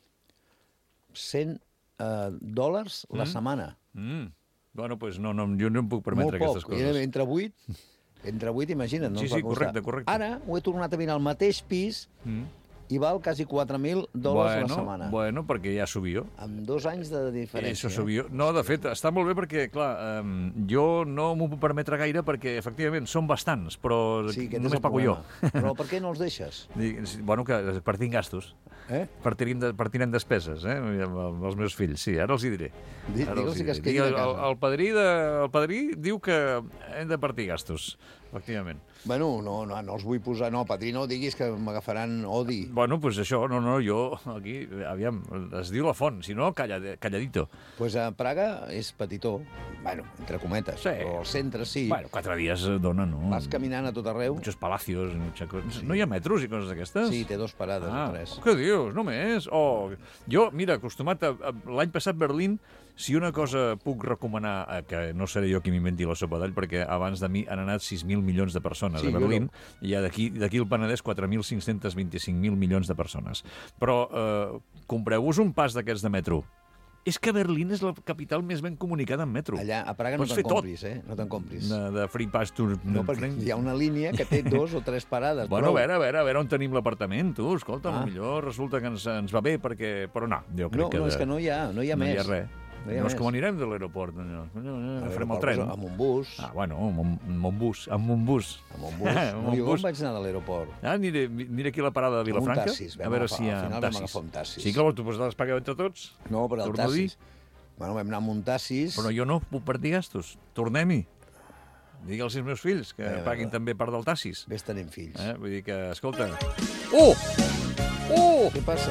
[SPEAKER 4] cent eh, dòlars la
[SPEAKER 3] Mm.
[SPEAKER 4] setmana.
[SPEAKER 3] Mm. Bueno, doncs no, no, jo no em puc permetre
[SPEAKER 4] Molt
[SPEAKER 3] aquestes
[SPEAKER 4] poc. Era
[SPEAKER 3] coses.
[SPEAKER 4] entre vuit, entre vuit, imagina't, no
[SPEAKER 3] Sí,
[SPEAKER 4] ens va
[SPEAKER 3] sí,
[SPEAKER 4] costar.
[SPEAKER 3] correcte, correcte.
[SPEAKER 4] Ara ho he tornat a mirar al mateix pis
[SPEAKER 3] Mm.
[SPEAKER 4] i val quasi quatre mil dòlars
[SPEAKER 3] bueno,
[SPEAKER 4] a la setmana.
[SPEAKER 3] Bueno, perquè ja subió.
[SPEAKER 4] Amb dos anys de diferència.
[SPEAKER 3] Això subió. No, de fet, està molt bé perquè, clar, um, jo no m'ho puc permetre gaire perquè, efectivament, són bastants, però
[SPEAKER 4] Sí, aquest
[SPEAKER 3] només
[SPEAKER 4] és el
[SPEAKER 3] pago jo.
[SPEAKER 4] problema. Però per què no els deixes?
[SPEAKER 3] Dic, Bueno, que partim gastos.
[SPEAKER 4] Eh?
[SPEAKER 3] Partirem, de, partirem despeses, eh? Amb, amb els meus fills. Sí, ara els hi diré.
[SPEAKER 4] Di-
[SPEAKER 3] Ara
[SPEAKER 4] digue'ls
[SPEAKER 3] els hi
[SPEAKER 4] que es
[SPEAKER 3] diré.
[SPEAKER 4] quedin a
[SPEAKER 3] Digue-
[SPEAKER 4] casa.
[SPEAKER 3] El, el, padrí de, el padrí diu que hem de partir gastos, efectivament.
[SPEAKER 4] Bueno, no, no, no els vull posar... No, Patrí, no diguis que m'agafaran odi.
[SPEAKER 3] Bueno, doncs pues això, no, no, jo aquí, aviam, es diu la font, si no, calla, calladito.
[SPEAKER 4] Doncs pues a Praga és petitó, bueno, entre cometes,
[SPEAKER 3] Sí.
[SPEAKER 4] però al centre sí.
[SPEAKER 3] Bueno, quatre dies dona, no?
[SPEAKER 4] Vas caminant a tot arreu.
[SPEAKER 3] Muchos palacios, mucha co- no hi ha metros i coses d'aquestes?
[SPEAKER 4] Sí, té dos parades
[SPEAKER 3] Ah,
[SPEAKER 4] o tres.
[SPEAKER 3] què dius? Només? Oh, jo, mira, acostumat a, a l'any passat Berlín, si una cosa puc recomanar, eh, que no seré jo qui m'inventi la sopa d'all, perquè abans de mi han anat sis mil milions de persones
[SPEAKER 4] Sí,
[SPEAKER 3] a
[SPEAKER 4] jo
[SPEAKER 3] Berlín,
[SPEAKER 4] no.
[SPEAKER 3] i ja d'aquí d'aquí al Penedès quatre mil cinc-cents vint-i-cinc mil milions de persones. Però eh, compreu-vos un pas d'aquests de metro. És que Berlín és la capital més ben comunicada en metro.
[SPEAKER 4] Allà, a Praga no
[SPEAKER 3] Pots
[SPEAKER 4] te'n
[SPEAKER 3] fer tot.
[SPEAKER 4] compris, eh? No te'n compris.
[SPEAKER 3] De, de free pass to...
[SPEAKER 4] No, perquè hi ha una línia que té dos o tres parades.
[SPEAKER 3] Bueno, a
[SPEAKER 4] prou.
[SPEAKER 3] veure, a veure, a veure on tenim l'apartament, tu. Escolta,
[SPEAKER 4] Ah.
[SPEAKER 3] millor resulta que ens, ens va bé, perquè... Però no, jo crec
[SPEAKER 4] No,
[SPEAKER 3] que...
[SPEAKER 4] no,
[SPEAKER 3] de...
[SPEAKER 4] és que no hi ha, no hi ha
[SPEAKER 3] no
[SPEAKER 4] més.
[SPEAKER 3] hi ha res.
[SPEAKER 4] No hi ha
[SPEAKER 3] No és
[SPEAKER 4] més.
[SPEAKER 3] com anirem de l'aeroport, allò.
[SPEAKER 4] A
[SPEAKER 3] Farem el
[SPEAKER 4] l'aeroport,
[SPEAKER 3] tren.
[SPEAKER 4] pues, Amb un bus.
[SPEAKER 3] Ah, bueno, amb un, amb un bus, amb un bus.
[SPEAKER 4] Amb un bus.
[SPEAKER 3] Amb
[SPEAKER 4] No,
[SPEAKER 3] un
[SPEAKER 4] jo
[SPEAKER 3] bus.
[SPEAKER 4] com vaig anar de l'aeroport?
[SPEAKER 3] Ah, aniré, aniré aquí a la parada de
[SPEAKER 4] Amb un
[SPEAKER 3] Vilafranca.
[SPEAKER 4] taxis, vam
[SPEAKER 3] a veure
[SPEAKER 4] agafar-
[SPEAKER 3] si hi ha
[SPEAKER 4] al final vam
[SPEAKER 3] taxis.
[SPEAKER 4] agafar un taxis.
[SPEAKER 3] Sí, clar, tu pots despagar entre tots.
[SPEAKER 4] No, per al
[SPEAKER 3] Torno a dir.
[SPEAKER 4] taxis. Bueno, vam anar amb un taxis.
[SPEAKER 3] Però jo no puc partir gastos. Tornem-hi. Digui als meus fills que
[SPEAKER 4] Eh,
[SPEAKER 3] paguin
[SPEAKER 4] va.
[SPEAKER 3] també part del taxis.
[SPEAKER 4] Ves tenint fills.
[SPEAKER 3] Eh? Vull dir que, escolta... Oh! Oh!
[SPEAKER 4] Què passa?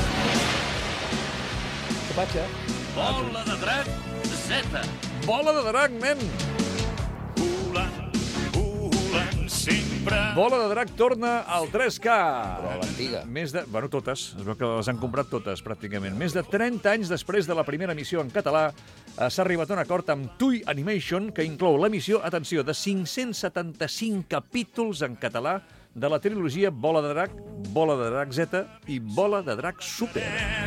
[SPEAKER 4] Què passa?
[SPEAKER 5] Bola de drac Z.
[SPEAKER 3] Bola de drac, nen!
[SPEAKER 5] Volant, volant sempre.
[SPEAKER 3] Bola de drac torna al tres K.
[SPEAKER 4] Però l'antiga.
[SPEAKER 3] Més de... Bueno, totes. Es veu que les han comprat totes, pràcticament. Més de trenta anys després de la primera emissió en català, eh, s'ha arribat a un acord amb Tui Animation, que inclou l'emissió, atenció, de cinc-cents setanta-cinc capítols en català de la trilogia Bola de drac, Bola de drac Z i Bola de drac Super.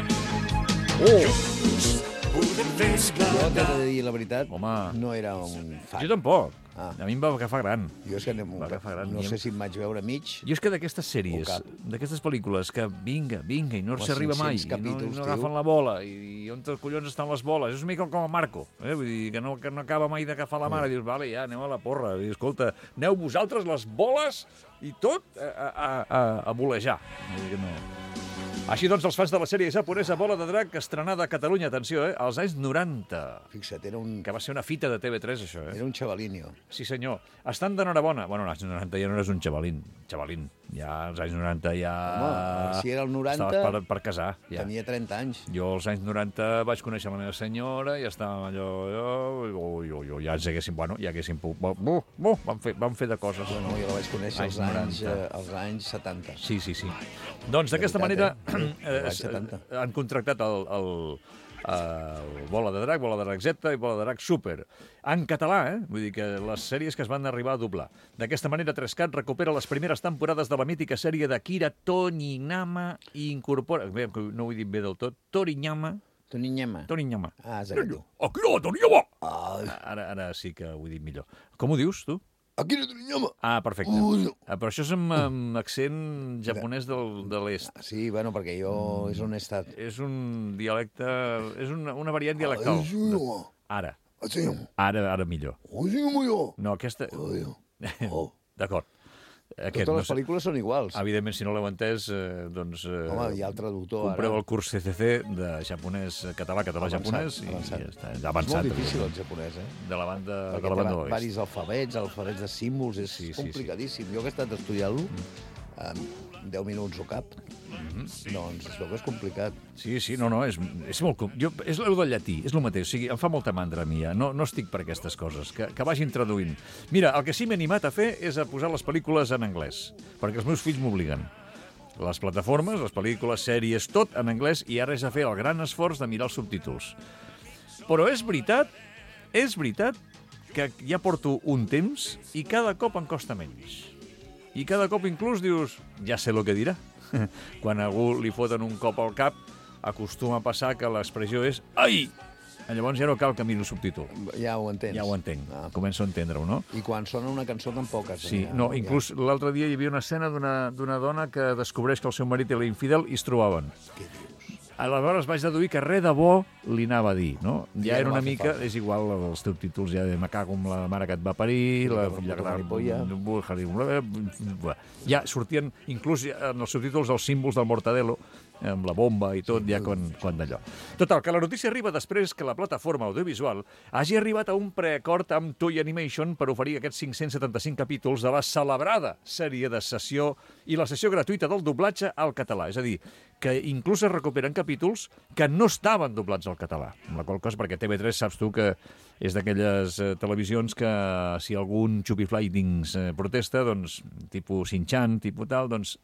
[SPEAKER 3] Oh!
[SPEAKER 5] Podem fer
[SPEAKER 4] Jo
[SPEAKER 5] esclatar.
[SPEAKER 4] t'he de dir la veritat,
[SPEAKER 3] Home.
[SPEAKER 4] no era un fan.
[SPEAKER 3] Jo tampoc.
[SPEAKER 4] Ah.
[SPEAKER 3] A mi em va agafar gran.
[SPEAKER 4] Jo és que no,
[SPEAKER 3] Va agafar gran.
[SPEAKER 4] no sé si em vaig veure mig.
[SPEAKER 3] Jo és que d'aquestes sèries,
[SPEAKER 4] O cap.
[SPEAKER 3] d'aquestes pel·lícules que vinga, vinga, i no
[SPEAKER 4] Home,
[SPEAKER 3] s'arriba mai,
[SPEAKER 4] cinc-cents
[SPEAKER 3] i no,
[SPEAKER 4] capítols,
[SPEAKER 3] no
[SPEAKER 4] tio.
[SPEAKER 3] agafen la bola, i, i on els collons estan les boles? És una mica com a Marco, eh? Vull dir, que no, que no acaba mai d'agafar la mare. Dius, vale, ja, anem a la porra. I, escolta, aneu vosaltres les boles i tot a, a, a, a volejar. Vull dir que no... Així doncs, els fans de la sèrie japonesa Bola de drac, estrenada a Catalunya, atenció, eh? als anys noranta,
[SPEAKER 4] Fixa't, era un,
[SPEAKER 3] que va ser una fita de T V tres, això, eh?
[SPEAKER 4] era un xavalinio.
[SPEAKER 3] Sí, senyor. Estan d'enhorabona. Bueno, als anys noranta ja no eres un xavalín. Xavalín. Ja als anys noranta ja...
[SPEAKER 4] Home, si era el noranta,
[SPEAKER 3] Estaves per, per casar, ja.
[SPEAKER 4] Tenia trenta anys.
[SPEAKER 3] Jo als anys noranta vaig conèixer la meva senyora i estàvem allò... allò ui, ui, ui, ja ens haguéssim... Bueno, ja haguéssim... Bu, bu, bu, vam, fer, vam fer de coses.
[SPEAKER 4] Bueno, jo la vaig conèixer als
[SPEAKER 3] Anys
[SPEAKER 4] anys,
[SPEAKER 3] noranta.
[SPEAKER 4] eh, als anys setanta.
[SPEAKER 3] Sí, sí, sí. Doncs d'aquesta
[SPEAKER 4] veritat,
[SPEAKER 3] manera
[SPEAKER 4] eh?
[SPEAKER 3] eh,
[SPEAKER 4] Als setanta.
[SPEAKER 3] han contractat el, el, Uh, Bola de Drac, Bola de Drac Z i Bola de Drac Super. En català, eh? Vull dir que les sèries que es van arribar a doblar. D'aquesta manera, tres cat recupera les primeres temporades de la mítica sèrie d'Akira Toriyama i incorpora... Bé, no ho he dit bé del tot. Toriyama...
[SPEAKER 4] Toriyama.
[SPEAKER 3] Toriyama.
[SPEAKER 4] Ah, és aquest.
[SPEAKER 3] Akira Toriyama!
[SPEAKER 4] Ai.
[SPEAKER 3] Ara, ara sí que ho he dit millor. Com ho dius, tu?
[SPEAKER 4] Akira Toriyama.
[SPEAKER 3] Ah, perfecte.
[SPEAKER 4] Ui.
[SPEAKER 3] Ah, però això és amb, amb accent japonès del, de l'est.
[SPEAKER 4] Sí, bueno, perquè jo és on he estat.
[SPEAKER 3] És un dialecte... És una, una variant dialectal. Ara. Ara, ara millor. No, aquesta... D'acord. Aquest,
[SPEAKER 4] Totes les
[SPEAKER 3] no sé.
[SPEAKER 4] pel·lícules són iguals.
[SPEAKER 3] Evidentment, si no l'heu entès, eh, doncs... Eh,
[SPEAKER 4] Home, hi ha el traductor ara.
[SPEAKER 3] compreu el curs C C C de japonès, català, català, japonès i
[SPEAKER 4] avançat.
[SPEAKER 3] ja està.
[SPEAKER 4] És
[SPEAKER 3] Avançat.
[SPEAKER 4] molt difícil el japonès, eh?
[SPEAKER 3] De la banda,
[SPEAKER 4] Perquè
[SPEAKER 3] de la banda
[SPEAKER 4] té
[SPEAKER 3] de
[SPEAKER 4] varis
[SPEAKER 3] l'oest.
[SPEAKER 4] alfabets, alfabets de símbols, és
[SPEAKER 3] Sí, sí,
[SPEAKER 4] complicadíssim. Jo que he estat estudiant-lo, en deu minuts ho cap, doncs es veu que és complicat.
[SPEAKER 3] Sí, sí, no, no, és, és molt... com- Jo, és el del llatí, és el mateix. O sigui, em fa molta mandra a mi, ja. No, no estic per aquestes coses, que, que vagin traduint. Mira, el que sí m'he animat a fer és a posar les pel·lícules en anglès, perquè els meus fills m'obliguen. Les plataformes, les pel·lícules, sèries, tot en anglès, i ara és a fer el gran esforç de mirar els subtítols. Però és veritat, és veritat que ja porto un temps i cada cop em costa menys. I cada cop inclús dius, ja sé el que dirà. Quan a algú li foten un cop al cap, acostuma a passar que l'expressió és ai! Llavors ja no cal que miri el subtítol.
[SPEAKER 4] Ja ho entens.
[SPEAKER 3] Ja ho entenc.
[SPEAKER 4] Ah.
[SPEAKER 3] Començo a entendre-ho, no?
[SPEAKER 4] I quan sona una cançó tampoc. es-
[SPEAKER 3] Sí,
[SPEAKER 4] ja,
[SPEAKER 3] no,
[SPEAKER 4] ja.
[SPEAKER 3] inclús l'altre dia hi havia una escena d'una d'una dona que descobreix que el seu marit era infidel i es trobaven.
[SPEAKER 4] Què dius?
[SPEAKER 3] Aleshores vaig deduir que res de bo li anava a dir, no? Ja
[SPEAKER 4] Ja
[SPEAKER 3] era
[SPEAKER 4] no
[SPEAKER 3] una
[SPEAKER 4] va fer
[SPEAKER 3] mica,
[SPEAKER 4] falta.
[SPEAKER 3] és igual els subtítols ja de me cago amb la mare que et va parir, la
[SPEAKER 4] la
[SPEAKER 3] filla que
[SPEAKER 4] puta maripolla.
[SPEAKER 3] ja sortien inclús en els subtítols els símbols del Mortadelo, amb la bomba i tot, ja quan, quan d'allò. Total, que la notícia arriba després que la plataforma audiovisual hagi arribat a un preacord amb Toei Animation per oferir aquests cinc-cents setanta-cinc capítols de la celebrada sèrie de sessió i la sessió gratuïta del doblatge al català. És a dir, que inclús es recuperen capítols que no estaven doblats al català. Amb la qual cosa, perquè T V tres saps tu que és d'aquelles eh, televisions que si algun xupifly dins eh, protesta, doncs, tipus Shin-Chan, tipus tal, doncs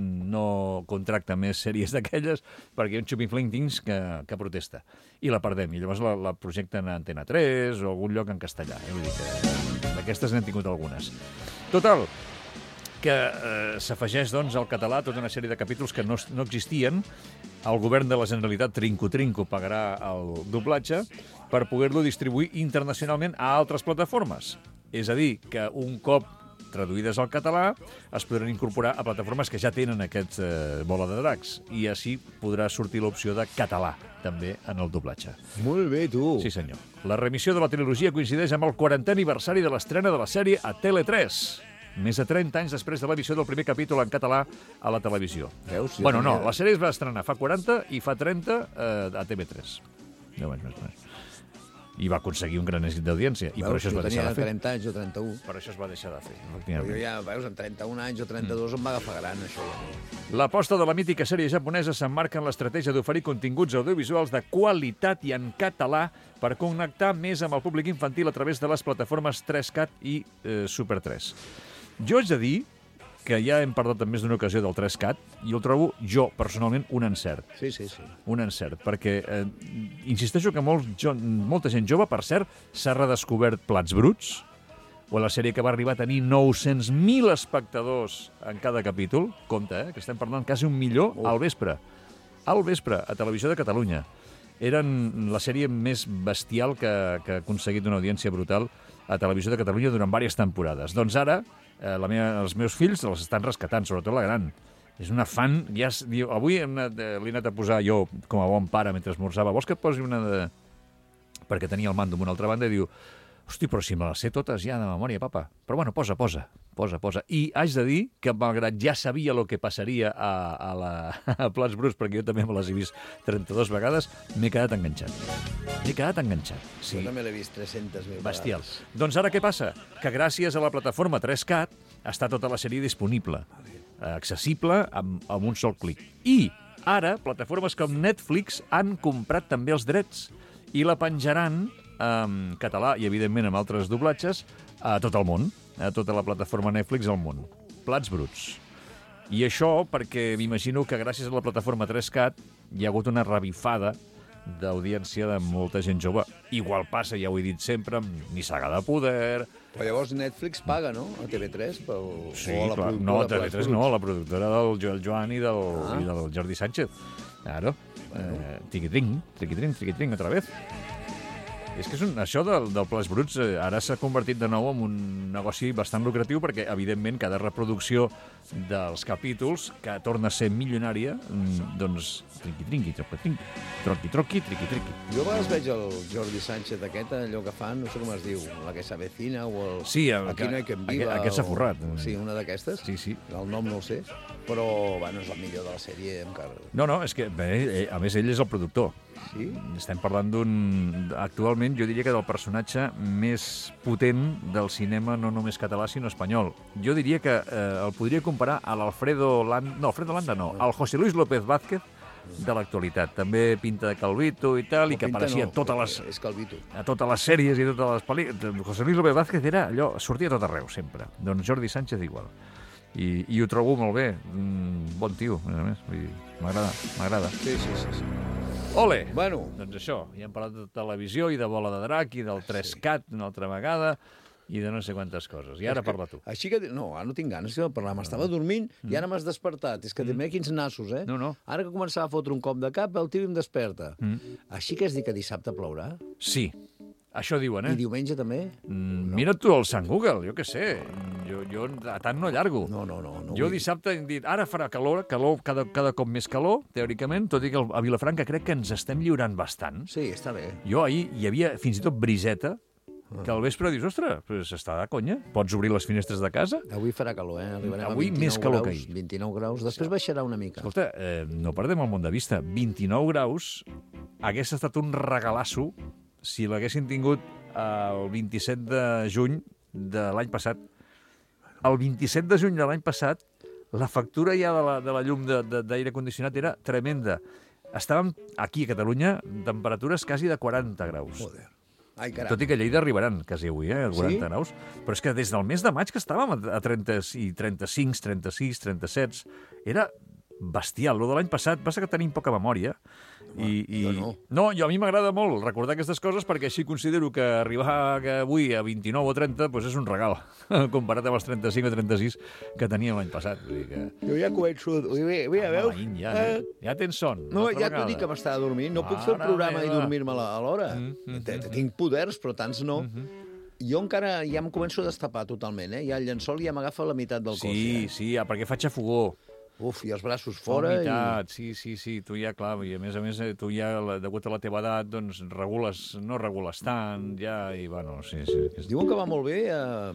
[SPEAKER 3] no contracta més sèries d'aquelles perquè hi ha un xupifly dins que, que protesta. I la perdem. I llavors la, la projecten a Antena tres o algun lloc en castellà. Eh? Vull dir que d'aquestes n'hem tingut algunes. Total, que eh, s'afegeix doncs, al català tota una sèrie de capítols que no, no existien. El govern de la Generalitat, trinco-trinco, pagarà el doblatge per poder-lo distribuir internacionalment a altres plataformes. És a dir, que un cop traduïdes al català es podran incorporar a plataformes que ja tenen aquest eh, bola de dracs. I així podrà sortir l'opció de català, també, en el doblatge.
[SPEAKER 4] Molt bé, tu.
[SPEAKER 3] Sí, senyor. La remissió de la trilogia coincideix amb el quarantè aniversari de l'estrena de la sèrie a Tele tres. Més de trenta anys després de l'edició del primer capítol en català a la televisió.
[SPEAKER 4] Veus? Jo
[SPEAKER 3] Bueno, no,
[SPEAKER 4] tenia-
[SPEAKER 3] la sèrie es va estrenar fa quaranta i fa trenta eh, a T V tres. deu anys més o menys. I va aconseguir un gran èxit d'audiència. I per
[SPEAKER 4] Veus,
[SPEAKER 3] això es
[SPEAKER 4] jo
[SPEAKER 3] va deixar
[SPEAKER 4] tenia
[SPEAKER 3] de fer.
[SPEAKER 4] trenta anys o trenta-un.
[SPEAKER 3] Per això es va deixar de fer,
[SPEAKER 4] Però jo
[SPEAKER 3] efectivament.
[SPEAKER 4] ja, veus, amb trenta-un anys o trenta-dos em va agafar gran, això. Ja.
[SPEAKER 3] L'aposta de la mítica sèrie japonesa s'emmarca en l'estratègia d'oferir continguts audiovisuals de qualitat i en català per connectar més amb el públic infantil a través de les plataformes tres cat i eh, Super tres. Jo haig de dir que ja hem parlat en més d'una ocasió del tres cat i el trobo, jo, personalment, un encert.
[SPEAKER 4] Sí, sí, sí.
[SPEAKER 3] Un encert, perquè eh, insisteixo que molt, jo, molta gent jove, per cert, s'ha redescobert Plats Bruts, o la sèrie que va arribar a tenir nou-cents mil espectadors en cada capítol. Compte, eh, que estem parlant quasi un milió al vespre. Al vespre, a Televisió de Catalunya. Eren la sèrie més bestial que, que ha aconseguit una audiència brutal a Televisió de Catalunya durant diverses temporades. Doncs ara, eh, la meva, els meus fills els estan rescatant, sobretot la gran. És una fan, ja es, diu, avui hem anat, eh, l'he anat a posar jo com a bon pare mentre esmorzava. Vols que et posi una de... Perquè tenia el mando d'una altra banda i diu, hosti, però si me les sé totes ja de memòria, papa. Però bueno, posa, posa, posa, posa. I haig de dir que, malgrat ja sabia el que passaria a, a, la, a Plats Bruts, perquè jo també me les he vist trenta-dues vegades, m'he quedat enganxat. M'he quedat enganxat.
[SPEAKER 4] Sí. Jo també l'he vist tres-centes mil
[SPEAKER 3] Bestial.
[SPEAKER 4] vegades.
[SPEAKER 3] Doncs ara què passa? Que gràcies a la plataforma tres cat està tota la sèrie disponible, eh, accessible amb, amb un sol clic. I ara plataformes com Netflix han comprat també els drets i la penjaran en català i, evidentment, amb altres doblatges a tot el món, a tota la plataforma Netflix al món. Plats Bruts. I això perquè m'imagino que gràcies a la plataforma tres cat hi ha hagut una revifada d'audiència de molta gent jove. Igual passa, ja ho he dit sempre, amb Nissaga de Poder...
[SPEAKER 4] Però llavors Netflix paga, no?, a T V tres pel...
[SPEAKER 3] Sí,
[SPEAKER 4] o a la
[SPEAKER 3] clar.
[SPEAKER 4] productora
[SPEAKER 3] No, a T V
[SPEAKER 4] Plats
[SPEAKER 3] tres
[SPEAKER 4] Bruts.
[SPEAKER 3] no, la productora del Joel Joan i del,
[SPEAKER 4] Ah.
[SPEAKER 3] i del Jordi Sánchez. Claro. Eh, tiquitring, tiquitring, tiquitring, otra vez. És que és un, això del, del Plats Bruts eh, ara s'ha convertit de nou en un negoci bastant lucratiu perquè, evidentment, cada reproducció dels capítols, que torna a ser milionària, mm, doncs, trinqui-trinqui, troqui-trinqui, troqui-troqui, triqui-triqui.
[SPEAKER 4] Jo a vegades veig el Jordi Sánchez aquest, allò que fan, no sé com es diu, la que s'avecina o el...
[SPEAKER 3] Sí, el
[SPEAKER 4] Aquí
[SPEAKER 3] que-
[SPEAKER 4] no hi que
[SPEAKER 3] aquest-
[SPEAKER 4] viva.
[SPEAKER 3] aquest s'ha
[SPEAKER 4] o-
[SPEAKER 3] forrat.
[SPEAKER 4] Sí, una d'aquestes.
[SPEAKER 3] Sí, sí.
[SPEAKER 4] El nom no el sé, però, bueno, és el millor de la sèrie encara.
[SPEAKER 3] No, no, és que, bé, eh, a més, ell és el productor.
[SPEAKER 4] Sí?
[SPEAKER 3] Estem parlant d'un... Actualment, jo diria que del personatge més potent del cinema, no només català, sinó espanyol. Jo diria que eh, el podria comparar a l'Alfredo Landa... No, Alfredo Landa no, al José Luis López Vázquez de l'actualitat. També pinta de calvito i tal, i que
[SPEAKER 4] Pinta
[SPEAKER 3] apareixia
[SPEAKER 4] no,
[SPEAKER 3] a totes les,
[SPEAKER 4] És Calvito.
[SPEAKER 3] a totes les sèries i totes les pel·lícules. José Luis López Vázquez era allò, sortia a tot arreu, sempre. Doncs Jordi Sánchez igual. I, i ho trobo molt bé. Mm, bon tio, a més a més. Vull dir, m'agrada, m'agrada.
[SPEAKER 4] Sí, sí, sí. sí.
[SPEAKER 3] Ole!
[SPEAKER 4] Bueno,
[SPEAKER 3] Doncs això, ja hem parlat de televisió i de Bola de Drac i del tres cat una altra vegada i de no sé quantes coses. I ara parla tu.
[SPEAKER 4] així que... No, ara no tinc ganes de parlar. M'estava dormint i ara m'has despertat. És que també quins nassos, eh?
[SPEAKER 3] No, no.
[SPEAKER 4] Ara que començava a fotre un cop de cap, el tio em desperta. Així que has dit que dissabte plourà?
[SPEAKER 3] Sí, això diuen,
[SPEAKER 4] I
[SPEAKER 3] eh?
[SPEAKER 4] diumenge també?
[SPEAKER 3] Mm, Mira tu el Sant Google, jo què sé. Jo, jo a tant no allargo.
[SPEAKER 4] No, no, no. no
[SPEAKER 3] Jo
[SPEAKER 4] vull-
[SPEAKER 3] dissabte hem dit, ara farà calor, calor cada, cada cop més calor, teòricament, tot i que a Vilafranca crec que ens estem lliurant bastant.
[SPEAKER 4] Sí, està bé.
[SPEAKER 3] Jo ahir hi havia fins i tot briseta, que al vespre dius, ostres, pues està de conya, pots obrir les finestres de casa.
[SPEAKER 4] Avui farà calor, eh? Arribarem
[SPEAKER 3] Avui
[SPEAKER 4] a vint-i-nou
[SPEAKER 3] més calor
[SPEAKER 4] graus,
[SPEAKER 3] que ahir.
[SPEAKER 4] vint-i-nou graus. Després baixarà una mica.
[SPEAKER 3] Escolta, eh, no perdem el món de vista. vint-i-nou graus hagués estat un regalasso si l'haguessin tingut el vint-i-set de juny de l'any passat. El vint-i-set de juny de l'any passat, la factura ja de la, de la llum de- de- d'aire condicionat era tremenda. Estàvem aquí a Catalunya temperatures quasi de quaranta graus.
[SPEAKER 4] Joder. Ai, caram.
[SPEAKER 3] Tot i que a Lleida arribaran quasi avui, eh, a quaranta
[SPEAKER 4] Sí?
[SPEAKER 3] graus. Però és que des del mes de maig que estàvem a a trenta i trenta-cinc, trenta-sis, trenta-set, era bestial. Lo de l'any passat passa que tenim poca memòria. I, i...
[SPEAKER 4] jo no.
[SPEAKER 3] No, jo a mi m'agrada molt recordar aquestes coses perquè així considero que arribar avui a vint-i-nou o trenta pues és un regal, comparat amb els trenta-cinc o trenta-sis que teníem l'any passat. Vull dir que...
[SPEAKER 4] Jo ja començo... Mira, mira, veus?
[SPEAKER 3] Maleïn, ja,
[SPEAKER 4] Eh,
[SPEAKER 3] ja tens son.
[SPEAKER 4] No,
[SPEAKER 3] una altra
[SPEAKER 4] ja t'ho
[SPEAKER 3] vegada.
[SPEAKER 4] dic que m'estava dormint. No puc fer el
[SPEAKER 3] Mare
[SPEAKER 4] programa i
[SPEAKER 3] meva.
[SPEAKER 4] dormir-me a la- a l'hora.
[SPEAKER 3] Mm,
[SPEAKER 4] Te- Tinc poders, però tants no. Jo encara ja em començo a destapar totalment, eh? Ja el llençol ja m'agafa la meitat del cos.
[SPEAKER 3] Sí,
[SPEAKER 4] Ja.
[SPEAKER 3] sí, ah, perquè faig a fogó.
[SPEAKER 4] Uf, i els braços
[SPEAKER 3] Fora
[SPEAKER 4] fora.
[SPEAKER 3] Humitat, sí, sí, sí, tu ja, clar, i a més a més, eh, tu ja, la- degut a la teva edat, doncs, regules, no regules tant, ja, i, bueno, sí, sí.
[SPEAKER 4] I... Diuen que va molt bé eh,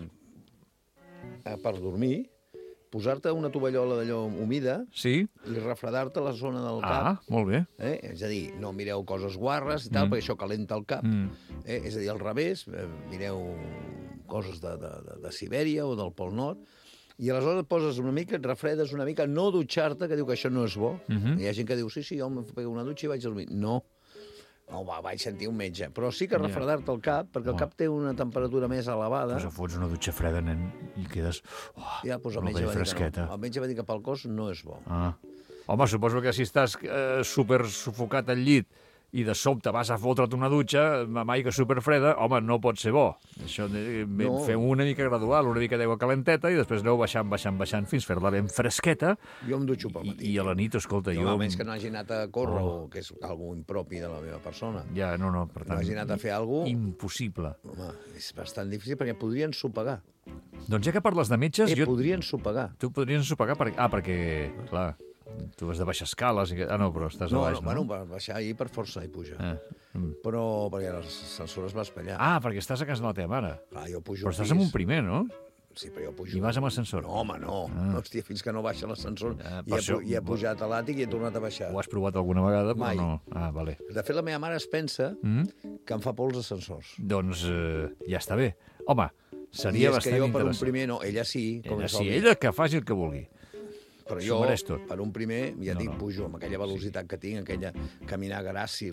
[SPEAKER 4] eh, per dormir, posar-te una tovallola d'allò humida
[SPEAKER 3] Sí?
[SPEAKER 4] i refredar-te la zona del cap.
[SPEAKER 3] Ah, molt bé.
[SPEAKER 4] Eh? És a dir, no mireu coses guarres i tal,
[SPEAKER 3] Mm.
[SPEAKER 4] perquè això calenta el cap.
[SPEAKER 3] Mm.
[SPEAKER 4] Eh? És a dir, al revés, eh, mireu coses de, de, de, de Sibèria o del Pol Nord, i aleshores et poses una mica, et refredes una mica, no dutxar-te, que diu que això no és bo.
[SPEAKER 3] Mhm.
[SPEAKER 4] Hi ha gent que diu, sí, sí, jo em pego una dutxa i vaig dormir. No, no va, vaig sentir un metge. Però sí que refredar-te el cap, perquè el
[SPEAKER 3] Oh.
[SPEAKER 4] cap té una temperatura més elevada.
[SPEAKER 3] Pues fots una dutxa freda, nen, i quedes... Oh,
[SPEAKER 4] Ja, doncs el
[SPEAKER 3] una
[SPEAKER 4] metge, va dir que
[SPEAKER 3] fresqueta.
[SPEAKER 4] no. El metge va dir que pel cos no és bo.
[SPEAKER 3] Ah. Home, suposo que si estàs eh, super sufocat al llit i de sobte vas a fotre't una dutxa amb aigua superfreda, home, no pot ser bo. Això de,
[SPEAKER 4] No.
[SPEAKER 3] no. Fem una mica gradual, una mica d'aigua calenteta i després aneu baixant, baixant, baixant fins fer-la ben fresqueta
[SPEAKER 4] Jo em dutxo pel
[SPEAKER 3] i,
[SPEAKER 4] matí.
[SPEAKER 3] i a la nit, escolta,
[SPEAKER 4] Jo,
[SPEAKER 3] jo...
[SPEAKER 4] a menys que no hagi anat a córrer,
[SPEAKER 3] Oh.
[SPEAKER 4] o que és algú impropi de la meva persona.
[SPEAKER 3] Ja, no, no, per
[SPEAKER 4] No
[SPEAKER 3] tant...
[SPEAKER 4] hagi anat a fer alguna cosa.
[SPEAKER 3] Impossible.
[SPEAKER 4] Home, és bastant difícil perquè podrien sopegar.
[SPEAKER 3] Doncs ja que parles de metges,
[SPEAKER 4] Eh,
[SPEAKER 3] jo...
[SPEAKER 4] podrien sopegar.
[SPEAKER 3] Tu podries ensopegar per... Ah, perquè, clar, tu has de baixar escales... I... Ah, no, però estàs
[SPEAKER 4] No,
[SPEAKER 3] a baix,
[SPEAKER 4] no,
[SPEAKER 3] no?
[SPEAKER 4] bueno, va baixar ahir per força i pujar.
[SPEAKER 3] Ah. Mm.
[SPEAKER 4] Però perquè l'ascensor es va espatllar.
[SPEAKER 3] ah, perquè estàs a casa de la teva mare.
[SPEAKER 4] Clar, jo pujo
[SPEAKER 3] Però
[SPEAKER 4] al
[SPEAKER 3] estàs
[SPEAKER 4] pis.
[SPEAKER 3] en un primer, no?
[SPEAKER 4] Sí, però jo pujo...
[SPEAKER 3] I vas amb ascensor.
[SPEAKER 4] No, home, no.
[SPEAKER 3] Ah.
[SPEAKER 4] Hòstia, fins que no baixa l'ascensor.
[SPEAKER 3] Ah,
[SPEAKER 4] I,
[SPEAKER 3] per
[SPEAKER 4] he,
[SPEAKER 3] això-
[SPEAKER 4] pu- I he pujat a l'àtic i he tornat a baixar.
[SPEAKER 3] Ho has provat alguna vegada, però
[SPEAKER 4] Mai.
[SPEAKER 3] no... Ah, vale.
[SPEAKER 4] De fet, la meva mare es pensa
[SPEAKER 3] Mm?
[SPEAKER 4] que em fa por els ascensors.
[SPEAKER 3] Doncs eh, ja està bé. Home, seria
[SPEAKER 4] I és
[SPEAKER 3] bastant
[SPEAKER 4] que jo per un
[SPEAKER 3] interessant.
[SPEAKER 4] primer no, ella sí, com
[SPEAKER 3] Ella
[SPEAKER 4] és
[SPEAKER 3] sí,
[SPEAKER 4] obvi.
[SPEAKER 3] ella que faci el que vulgui.
[SPEAKER 4] Però
[SPEAKER 3] s'ho
[SPEAKER 4] jo,
[SPEAKER 3] mereix tot.
[SPEAKER 4] per un primer, ja
[SPEAKER 3] No,
[SPEAKER 4] dic,
[SPEAKER 3] no.
[SPEAKER 4] pujo amb aquella velocitat que tinc, aquella caminar gràcil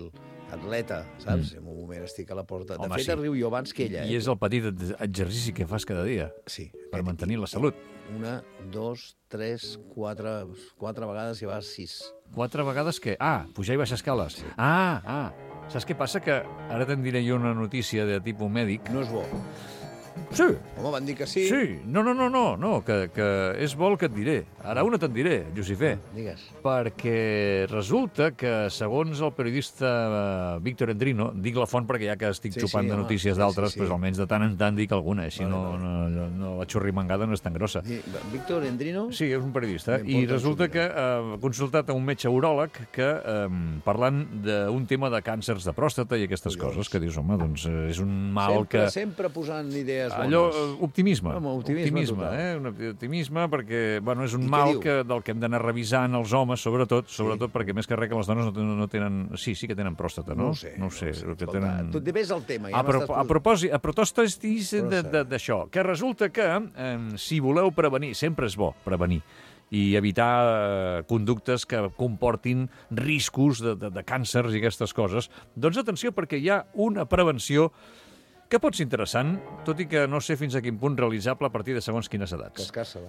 [SPEAKER 4] atleta, saps? En un moment estic a la porta. De
[SPEAKER 3] Home,
[SPEAKER 4] fet,
[SPEAKER 3] sí.
[SPEAKER 4] arribo jo abans que ella.
[SPEAKER 3] I
[SPEAKER 4] Eh?
[SPEAKER 3] és el petit exercici que fas cada dia
[SPEAKER 4] Sí.
[SPEAKER 3] per
[SPEAKER 4] aquest-
[SPEAKER 3] mantenir la salut.
[SPEAKER 4] Una, dos, tres, quatre, quatre vegades i va sis.
[SPEAKER 3] Quatre vegades que... Ah, pujar i baixar escales. Sí. Ah, ah. Saps què passa? Que ara te'n diré jo una notícia de tipus mèdic.
[SPEAKER 4] No és bo.
[SPEAKER 3] Sí,
[SPEAKER 4] Home, van dir que sí.
[SPEAKER 3] sí. No, no, no, no, no que, que és bo el que et diré. Ara una te'n diré, Josifé.
[SPEAKER 4] Digues.
[SPEAKER 3] Perquè resulta que, segons el periodista eh, Víctor Endrino, dic la font perquè ja que estic
[SPEAKER 4] Sí,
[SPEAKER 3] xupant
[SPEAKER 4] sí,
[SPEAKER 3] de
[SPEAKER 4] home,
[SPEAKER 3] notícies
[SPEAKER 4] sí,
[SPEAKER 3] d'altres,
[SPEAKER 4] sí, sí.
[SPEAKER 3] doncs almenys de tant en tant dic alguna, així
[SPEAKER 4] Vale,
[SPEAKER 3] no,
[SPEAKER 4] vale.
[SPEAKER 3] no, no, no, la xurrimangada no és tan grossa.
[SPEAKER 4] Di- Víctor Endrino?
[SPEAKER 3] Sí, és un periodista.
[SPEAKER 4] M'importa
[SPEAKER 3] I
[SPEAKER 4] un
[SPEAKER 3] resulta
[SPEAKER 4] xurri.
[SPEAKER 3] que eh, ha consultat a un metge uròleg que, eh, parlant d'un tema de càncers de pròstata i aquestes
[SPEAKER 4] Collons.
[SPEAKER 3] coses, que dius, home, doncs eh, és un mal
[SPEAKER 4] sempre,
[SPEAKER 3] que...
[SPEAKER 4] sempre posant idees bones.
[SPEAKER 3] Allò, eh, optimisme.
[SPEAKER 4] Home, optimisme
[SPEAKER 3] optimisme,
[SPEAKER 4] total.
[SPEAKER 3] eh? Un optimisme perquè, bueno, és un
[SPEAKER 4] I què
[SPEAKER 3] mal
[SPEAKER 4] diu?
[SPEAKER 3] que, del que hem d'anar revisant els homes, sobretot, sobretot perquè més que res que les dones no, tenen- no tenen... Sí, sí que tenen pròstata, no?
[SPEAKER 4] No ho sé.
[SPEAKER 3] No ho sé. el que
[SPEAKER 4] Escolta,
[SPEAKER 3] tenen...
[SPEAKER 4] tu ves el tema. Ja
[SPEAKER 3] A, pro,
[SPEAKER 4] m'estàs
[SPEAKER 3] a
[SPEAKER 4] posant-
[SPEAKER 3] propòsit, a protostes de-
[SPEAKER 4] Prosa.
[SPEAKER 3] de- d'això, que resulta que eh, si voleu prevenir, sempre és bo prevenir, i evitar eh, conductes que comportin riscos de, de, de càncers i aquestes coses, doncs atenció, perquè hi ha una prevenció que pot ser interessant, tot i que no sé fins a quin punt realitzable a partir de segons quines edats.
[SPEAKER 4] Cascar-se-la.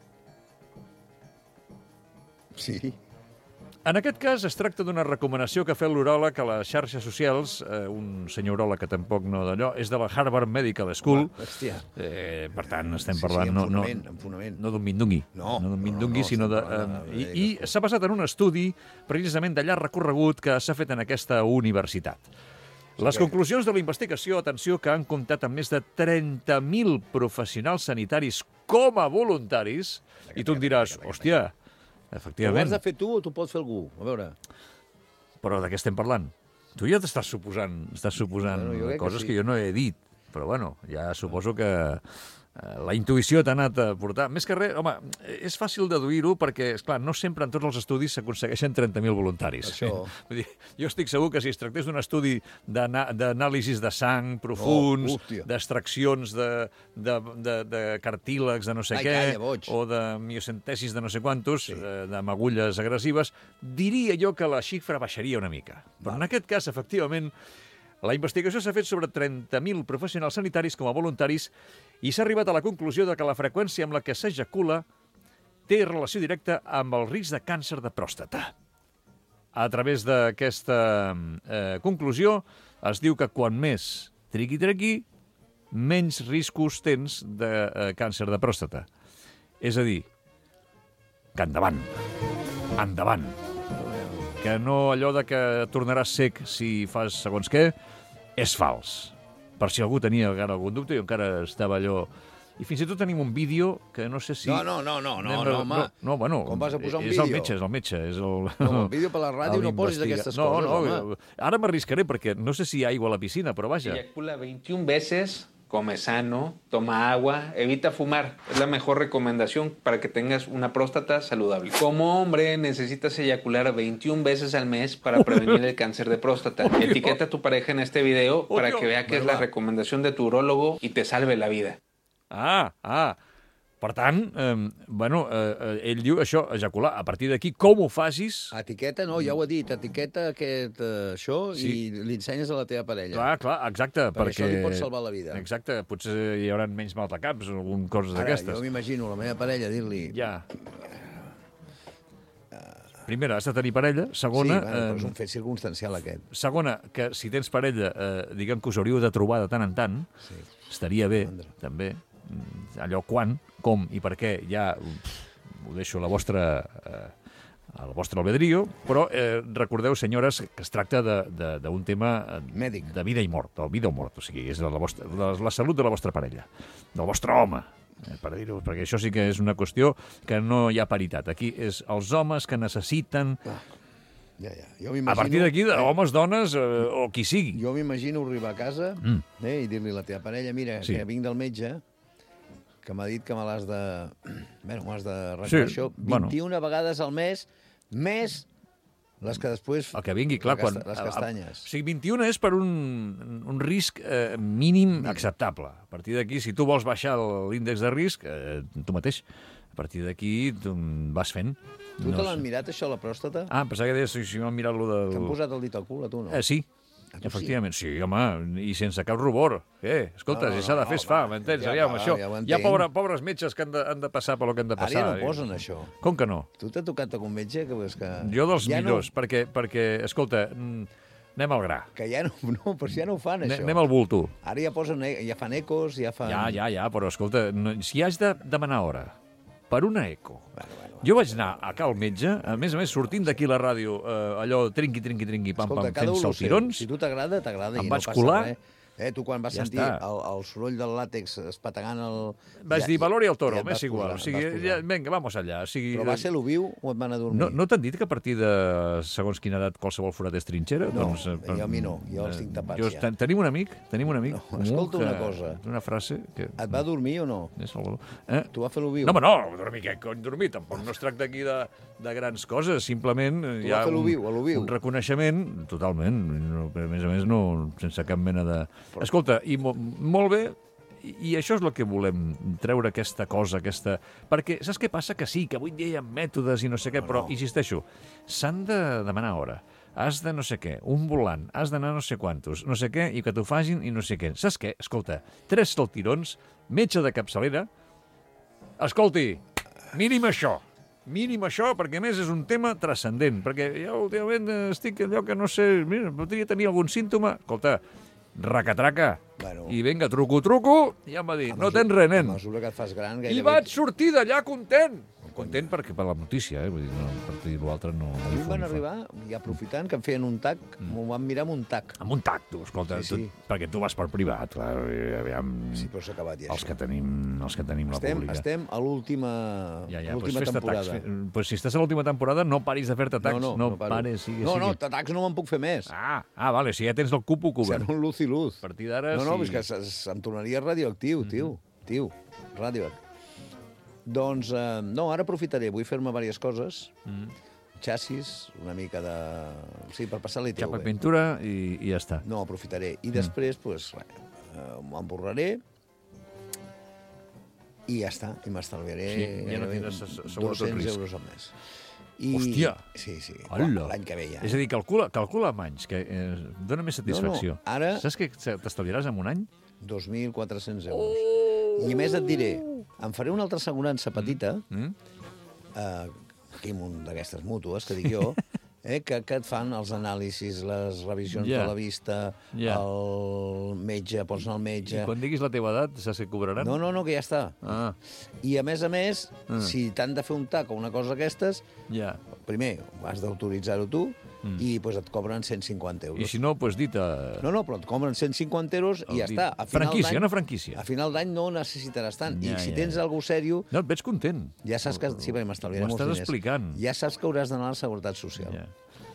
[SPEAKER 4] Sí.
[SPEAKER 3] En aquest cas, es tracta d'una recomanació que ha fet l'uròleg a les xarxes socials, eh, un senyor uròleg que tampoc no d'allò, és de la Harvard Medical School.
[SPEAKER 4] Hòstia.
[SPEAKER 3] Eh, per tant, estem
[SPEAKER 4] Sí,
[SPEAKER 3] parlant
[SPEAKER 4] sí, amb
[SPEAKER 3] no, no,
[SPEAKER 4] fonament, amb fonament.
[SPEAKER 3] no d'un mindungui,
[SPEAKER 4] No,
[SPEAKER 3] no d'un
[SPEAKER 4] no,
[SPEAKER 3] mindungui,
[SPEAKER 4] no,
[SPEAKER 3] sinó de...
[SPEAKER 4] estem parlant de
[SPEAKER 3] Eh,
[SPEAKER 4] Medical
[SPEAKER 3] I i s'ha basat en un estudi precisament de llarg recorregut que s'ha fet en aquesta universitat. Les conclusions de la investigació, atenció, que han comptat amb més de trenta mil professionals sanitaris com a voluntaris, i tu em diràs, hòstia,
[SPEAKER 4] Ho has
[SPEAKER 3] efectivament,
[SPEAKER 4] de fer tu o t'ho pot fer algú? A veure.
[SPEAKER 3] però de què estem parlant? Tu ja t'estàs suposant, estàs suposant
[SPEAKER 4] Bueno, jo crec que
[SPEAKER 3] coses
[SPEAKER 4] sí.
[SPEAKER 3] que, jo no he dit, però bueno, ja suposo que eh, la intuïció t'ha anat a portar. Més que res, home, és fàcil deduir-ho perquè, esclar, no sempre en tots els estudis s'aconsegueixen trenta mil voluntaris.
[SPEAKER 4] Això.
[SPEAKER 3] Vull dir, jo estic segur que si es tractés d'un estudi d'ana- d'anàlisis de sang profuns,
[SPEAKER 4] Oh, hòstia.
[SPEAKER 3] d'extraccions de, de, de, de cartílegs de no sé
[SPEAKER 4] Ai,
[SPEAKER 3] què,
[SPEAKER 4] calla, boig.
[SPEAKER 3] o de miocentesis de no sé quantos, sí. eh, d'amagulles agressives, diria jo que la xifra baixaria una mica. Però en aquest cas, efectivament, la investigació s'ha fet sobre trenta mil professionals sanitaris com a voluntaris i s'ha arribat a la conclusió de que la freqüència amb la que s'ejacula té relació directa amb el risc de càncer de pròstata. A través d'aquesta eh, conclusió es diu que quan més triqui-trequi, menys riscos tens de eh, càncer de pròstata. És a dir, que endavant, endavant. Que no allò de que tornaràs sec si fas segons què, és fals. Per si algú tenia encara algun dubte, jo encara estava allò... I fins i tot tenim un vídeo que no sé si...
[SPEAKER 4] No, no, no, no, no,
[SPEAKER 3] Anem a-
[SPEAKER 4] no, home.
[SPEAKER 3] no, no, bueno,
[SPEAKER 4] Com vas a posar un
[SPEAKER 3] és el
[SPEAKER 4] vídeo?
[SPEAKER 3] metge, és el metge, és el...
[SPEAKER 4] No, el vídeo per la ràdio no posis
[SPEAKER 3] l'investiga-
[SPEAKER 4] aquestes
[SPEAKER 3] no,
[SPEAKER 4] coses,
[SPEAKER 3] no,
[SPEAKER 4] home.
[SPEAKER 3] ara m'arriscaré perquè no sé si hi ha aigua a la piscina, però vaja.
[SPEAKER 6] Eyacula veintiuna veces, come sano, toma agua, evita fumar. Es la mejor recomendación para que tengas una próstata saludable. Como hombre, necesitas eyacular veintiuna veces al mes para prevenir el cáncer de próstata. Etiqueta a tu pareja en este video para que vea que es la recomendación de tu urólogo y te salve la vida.
[SPEAKER 3] Ah, ah. Per tant, eh, bueno, eh, ell diu això, ejacular. A partir d'aquí, com ho facis...
[SPEAKER 4] Etiqueta, no, ja ho he dit, etiqueta aquest, eh, això
[SPEAKER 3] Sí.
[SPEAKER 4] i l'ensenyes a la teva parella.
[SPEAKER 3] Clar, clar, exacte.
[SPEAKER 4] Perquè
[SPEAKER 3] Perquè,
[SPEAKER 4] això li pot salvar la vida.
[SPEAKER 3] Exacte, potser hi haurà menys maldecaps o algun coses
[SPEAKER 4] Ara,
[SPEAKER 3] d'aquestes.
[SPEAKER 4] jo m'imagino la meva parella dir-li...
[SPEAKER 3] Ja. Primera, has de tenir parella. Segona,
[SPEAKER 4] sí, bueno, però és
[SPEAKER 3] eh,
[SPEAKER 4] un fet circumstancial aquest.
[SPEAKER 3] segona, que si tens parella, eh, diguem que us hauríeu de trobar de tant en tant,
[SPEAKER 4] Sí.
[SPEAKER 3] estaria bé,
[SPEAKER 4] Andra.
[SPEAKER 3] també. Mm, Allò quan, com i per què, ja pff, ho deixo a la vostra... Eh, al vostre albedrío, però eh, recordeu, senyores, que es tracta de- de- d'un tema eh,
[SPEAKER 4] Mèdic.
[SPEAKER 3] de vida i mort, o vida o mort, o sigui, és la, vostra, la, la salut de la vostra parella, del vostre home, eh, per dir-ho, perquè això sí que és una qüestió que no hi ha paritat. Aquí és els homes que necessiten,
[SPEAKER 4] Ja, ja. Jo
[SPEAKER 3] a
[SPEAKER 4] m'imagino...
[SPEAKER 3] partir d'aquí, de homes, dones, eh, o qui sigui.
[SPEAKER 4] Jo m'imagino arribar a casa
[SPEAKER 3] Mm.
[SPEAKER 4] eh, i dir-li a la teva parella, mira,
[SPEAKER 3] Sí.
[SPEAKER 4] que vinc del metge, que m'ha dit que me l'has de... Bueno, m'has de
[SPEAKER 3] Sí,
[SPEAKER 4] arreglar això
[SPEAKER 3] bueno.
[SPEAKER 4] vint-i-una vegades al mes, més les que després...
[SPEAKER 3] El que vingui, clar,
[SPEAKER 4] les
[SPEAKER 3] quan...
[SPEAKER 4] casta- Les castanyes.
[SPEAKER 3] O sigui, vint-i-una és per un, un risc eh, mínim acceptable. A partir d'aquí, si tu vols baixar l'índex de risc, eh, tu mateix, a partir d'aquí tu vas fent.
[SPEAKER 4] Tu te
[SPEAKER 3] No
[SPEAKER 4] l'han
[SPEAKER 3] sé.
[SPEAKER 4] mirat, això, la pròstata?
[SPEAKER 3] Ah, pensava que deies si, si m'han mirat lo del...
[SPEAKER 4] T'han posat el dit al cul, a tu, no?
[SPEAKER 3] Eh, sí,
[SPEAKER 4] A tu
[SPEAKER 3] Efectivament, sí, home, i sense cap rubor. Eh, escolta,
[SPEAKER 4] No, no,
[SPEAKER 3] si s'ha de
[SPEAKER 4] no,
[SPEAKER 3] fer, es
[SPEAKER 4] no,
[SPEAKER 3] fa,
[SPEAKER 4] va,
[SPEAKER 3] m'entens?
[SPEAKER 4] ja
[SPEAKER 3] Aviam,
[SPEAKER 4] va,
[SPEAKER 3] això.
[SPEAKER 4] ja ho
[SPEAKER 3] Hi ha
[SPEAKER 4] entenc.
[SPEAKER 3] pobre, pobres metges que han de, han de passar per lo que han de
[SPEAKER 4] Ara
[SPEAKER 3] passar.
[SPEAKER 4] ja no posen això.
[SPEAKER 3] Com que no?
[SPEAKER 4] Tu t'ha tocat algun metge que veus que...
[SPEAKER 3] Jo dels
[SPEAKER 4] ja
[SPEAKER 3] millors,
[SPEAKER 4] No,
[SPEAKER 3] perquè, perquè, escolta, mm, anem al gra.
[SPEAKER 4] que ja no, no, però si ja no ho fan,
[SPEAKER 3] Ne-
[SPEAKER 4] això.
[SPEAKER 3] Anem al bulto.
[SPEAKER 4] Ara ja posen, e- ja fan ecos, ja fan...
[SPEAKER 3] Ja, ja, ja, però escolta, no, si has de demanar hora per una eco...
[SPEAKER 4] Bueno, bueno,
[SPEAKER 3] Jo vaig anar a cal metge, a més a més, sortint d'aquí la ràdio, eh, allò trinqui, trinqui, trinqui, pam,
[SPEAKER 4] escolta,
[SPEAKER 3] pam,
[SPEAKER 4] cada
[SPEAKER 3] fent
[SPEAKER 4] un el seu.
[SPEAKER 3] saltirons.
[SPEAKER 4] Si tu t'agrada, t'agrada
[SPEAKER 3] Em
[SPEAKER 4] i no
[SPEAKER 3] vaig
[SPEAKER 4] passa
[SPEAKER 3] colar.
[SPEAKER 4] res. Eh, tu quan vas
[SPEAKER 3] Ja
[SPEAKER 4] sentir
[SPEAKER 3] està.
[SPEAKER 4] el, el soroll del làtex espatagant el...
[SPEAKER 3] Vaig dir, valori el toro,
[SPEAKER 4] ja et
[SPEAKER 3] m'és
[SPEAKER 4] vas
[SPEAKER 3] igual.
[SPEAKER 4] posar,
[SPEAKER 3] O sigui,
[SPEAKER 4] et vas posar.
[SPEAKER 3] ja, vinga, vamos allà. O sigui,
[SPEAKER 4] Però va ser l'oviu o et van a dormir?
[SPEAKER 3] no, no t'han dit que a partir de segons quina edat qualsevol forat és trinxera?
[SPEAKER 4] No,
[SPEAKER 3] doncs, eh,
[SPEAKER 4] jo a mi no, jo els
[SPEAKER 3] eh,
[SPEAKER 4] tinc tapats
[SPEAKER 3] jo,
[SPEAKER 4] ja.
[SPEAKER 3] ten- Tenim un amic, tenim un amic...
[SPEAKER 4] No,
[SPEAKER 3] comú
[SPEAKER 4] escolta una
[SPEAKER 3] que-
[SPEAKER 4] cosa.
[SPEAKER 3] Una frase que...
[SPEAKER 4] Et va dormir o no?
[SPEAKER 3] És el... eh?
[SPEAKER 4] Tu va fer l'oviu?
[SPEAKER 3] No, home, no, dormir, què cony dormir? Tampoc no es tracta aquí de, de grans coses, simplement eh,
[SPEAKER 4] Tu
[SPEAKER 3] hi ha
[SPEAKER 4] vas fer
[SPEAKER 3] un,
[SPEAKER 4] l'oviu, a l'oviu.
[SPEAKER 3] un reconeixement, totalment, no, a més a més, no, sense cap mena de... Escolta, i mo, molt bé, i, i això és el que volem, treure aquesta cosa, aquesta... Perquè saps què passa? Que sí, que avui en dia hi ha mètodes i no sé què, però, insisteixo, s'han de demanar hora. Has de no sé què, un volant, has d'anar no sé quantos, no sé què, i que t'ho facin i no sé què. Saps què? Escolta, tres saltirons, metge de capçalera, escolti, mínim això, mínim això, perquè a més és un tema transcendent, perquè jo últimament estic allò que no sé, mira, podria tenir algun símptoma, escolta, racatraca,
[SPEAKER 4] Bueno.
[SPEAKER 3] i vinga, truco, truco, i em va dir,
[SPEAKER 4] A
[SPEAKER 3] no
[SPEAKER 4] mesura-
[SPEAKER 3] tens res, nen.
[SPEAKER 4] A mesura que et fas gran,
[SPEAKER 3] I
[SPEAKER 4] gairebé...
[SPEAKER 3] vaig sortir d'allà content. Content perquè per la notícia, eh? Vull dir, no, per dir l'altre no...
[SPEAKER 4] A mi em van arribar, i aprofitant que em feien un tac, m'ho van mirar amb un tac.
[SPEAKER 3] Amb un tac, tu, escolta,
[SPEAKER 4] Sí, sí.
[SPEAKER 3] Tu, perquè tu vas per privat, clar, i aviam...
[SPEAKER 4] Sí, però s'ha acabat ja.
[SPEAKER 3] els
[SPEAKER 4] això.
[SPEAKER 3] que tenim, els que tenim la
[SPEAKER 4] Estem,
[SPEAKER 3] pública.
[SPEAKER 4] estem a l'última
[SPEAKER 3] Ja, ja,
[SPEAKER 4] l'última
[SPEAKER 3] pues fes-te
[SPEAKER 4] temporada.
[SPEAKER 3] tacs. Fe- Pues si estàs a l'última temporada, no paris de fer-te tacs.
[SPEAKER 4] No, no, no, paro.
[SPEAKER 3] pares, sigue,
[SPEAKER 4] no,
[SPEAKER 3] sigue.
[SPEAKER 4] no, tacs no me'n puc fer més.
[SPEAKER 3] Ah, ah, vale, si ja tens el cupo cobert.
[SPEAKER 4] Serà un luz i luz.
[SPEAKER 3] A partir d'ara,
[SPEAKER 4] No, no,
[SPEAKER 3] sí.
[SPEAKER 4] és que se- se- em tornaria radioactiu, tio. Tio, radioactiu. Doncs, eh, no, ara aprofitaré. Vull fer-me diverses coses.
[SPEAKER 3] Mm.
[SPEAKER 4] Xassis, una mica de... Sí, per passar-li teu
[SPEAKER 3] Xapa i
[SPEAKER 4] bé.
[SPEAKER 3] pintura i, i ja està.
[SPEAKER 4] No, aprofitaré. I després, doncs, res, eh, m'emborraré i ja està. I m'estalviaré
[SPEAKER 3] Sí, ja no
[SPEAKER 4] gairebé
[SPEAKER 3] tindràs se- segur tot
[SPEAKER 4] dos-cents
[SPEAKER 3] risc.
[SPEAKER 4] euros al mes. I...
[SPEAKER 3] Hòstia!
[SPEAKER 4] Sí, sí.
[SPEAKER 3] Hola!
[SPEAKER 4] L'any que ve ja.
[SPEAKER 3] És a dir, calcula, calcula amb anys, que eh, dona més satisfacció.
[SPEAKER 4] No, no, ara-
[SPEAKER 3] Saps que t'estalviaràs en un any?
[SPEAKER 4] dos mil quatre-cents euros. I a més et diré, em faré una altra assegurança petita,
[SPEAKER 3] Mm?
[SPEAKER 4] eh, aquí amb un d'aquestes mútues, que dic jo, eh, que, que et fan els anàlisis, les revisions
[SPEAKER 3] Ja.
[SPEAKER 4] de la vista,
[SPEAKER 3] Ja.
[SPEAKER 4] el metge, pots anar al metge...
[SPEAKER 3] I quan diguis la teva edat, saps què cobraran?
[SPEAKER 4] No, no, no, que ja està.
[SPEAKER 3] Ah,
[SPEAKER 4] I a més a més,
[SPEAKER 3] Mm.
[SPEAKER 4] si t'han de fer un tac o una cosa d'aquestes,
[SPEAKER 3] ja.
[SPEAKER 4] primer has d'autoritzar-ho tu
[SPEAKER 3] Mm.
[SPEAKER 4] i pues, et cobren cent cinquanta euros.
[SPEAKER 3] I si no, doncs dit a...
[SPEAKER 4] No, no, però et cobren cent cinquanta euros i ja
[SPEAKER 3] dit-
[SPEAKER 4] està. A final
[SPEAKER 3] Franquícia,
[SPEAKER 4] d'any-
[SPEAKER 3] una franquícia.
[SPEAKER 4] A final d'any no necessitaràs tant.
[SPEAKER 3] Ja,
[SPEAKER 4] I si
[SPEAKER 3] ja,
[SPEAKER 4] tens
[SPEAKER 3] ja.
[SPEAKER 4] algú sèrio,
[SPEAKER 3] No, et veig content.
[SPEAKER 4] ja saps que... Sí, perquè m'estalviaré
[SPEAKER 3] M'ho
[SPEAKER 4] molts
[SPEAKER 3] estàs
[SPEAKER 4] diners.
[SPEAKER 3] explicant.
[SPEAKER 4] Ja saps que hauràs d'anar a la Seguretat Social.
[SPEAKER 3] Ja.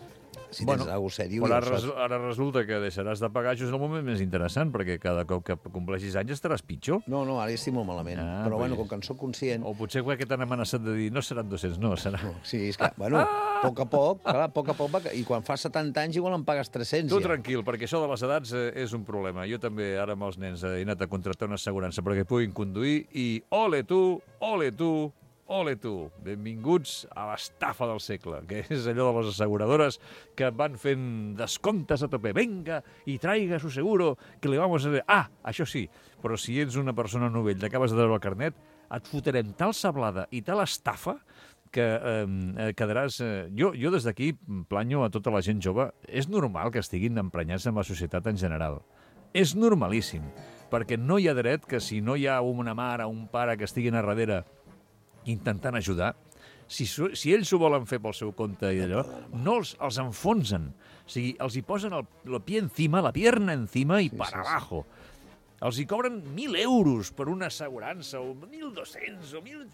[SPEAKER 4] Si tens algú sèrio,
[SPEAKER 3] però
[SPEAKER 4] ja
[SPEAKER 3] ara,
[SPEAKER 4] ho
[SPEAKER 3] res,
[SPEAKER 4] saps.
[SPEAKER 3] ara resulta que deixaràs de pagar, això és el moment més interessant, perquè cada cop que compleixis anys estaràs pitjor.
[SPEAKER 4] No, no, ara ja estic molt malament.
[SPEAKER 3] Ah,
[SPEAKER 4] però,
[SPEAKER 3] pues-
[SPEAKER 4] bueno, com que en soc conscient...
[SPEAKER 3] O potser que t'han amenaçat de dir no seran dos-cents, no, serà...
[SPEAKER 4] Sí, és que, bueno, a poc a poc, clar, a poc a poc, va- i quan fas setanta anys igual em pagues tres-cents.
[SPEAKER 3] Tu
[SPEAKER 4] ja.
[SPEAKER 3] tranquil, perquè això de les edats eh, és un problema. Jo també, ara amb els nens, he anat a contractar una assegurança perquè puguin conduir i ole tu, ole tu, ole tu. Benvinguts a l'estafa del segle, que és allò de les asseguradores que van fent descomptes a tope. Venga, i traiga su seguro, que li vamos a... Ah, això sí, però si ets una persona novell, t'acabes de treure el carnet, et fotrem tal sablada i tal estafa que eh, quedaràs... Eh, jo, jo des d'aquí planyo a tota la gent jove. És normal que estiguin emprenyats amb la societat en general. És normalíssim, perquè no hi ha dret que si no hi ha una mare o un pare que estiguin a darrere intentant ajudar, si, su- si ells ho volen fer pel seu compte i allò, no els, els enfonsen. O sigui, els hi posen el, el pie encima, la pierna encima i sí, per sí, abajo. Els hi cobren mil euros per una assegurança, o mil dos-cents, o mil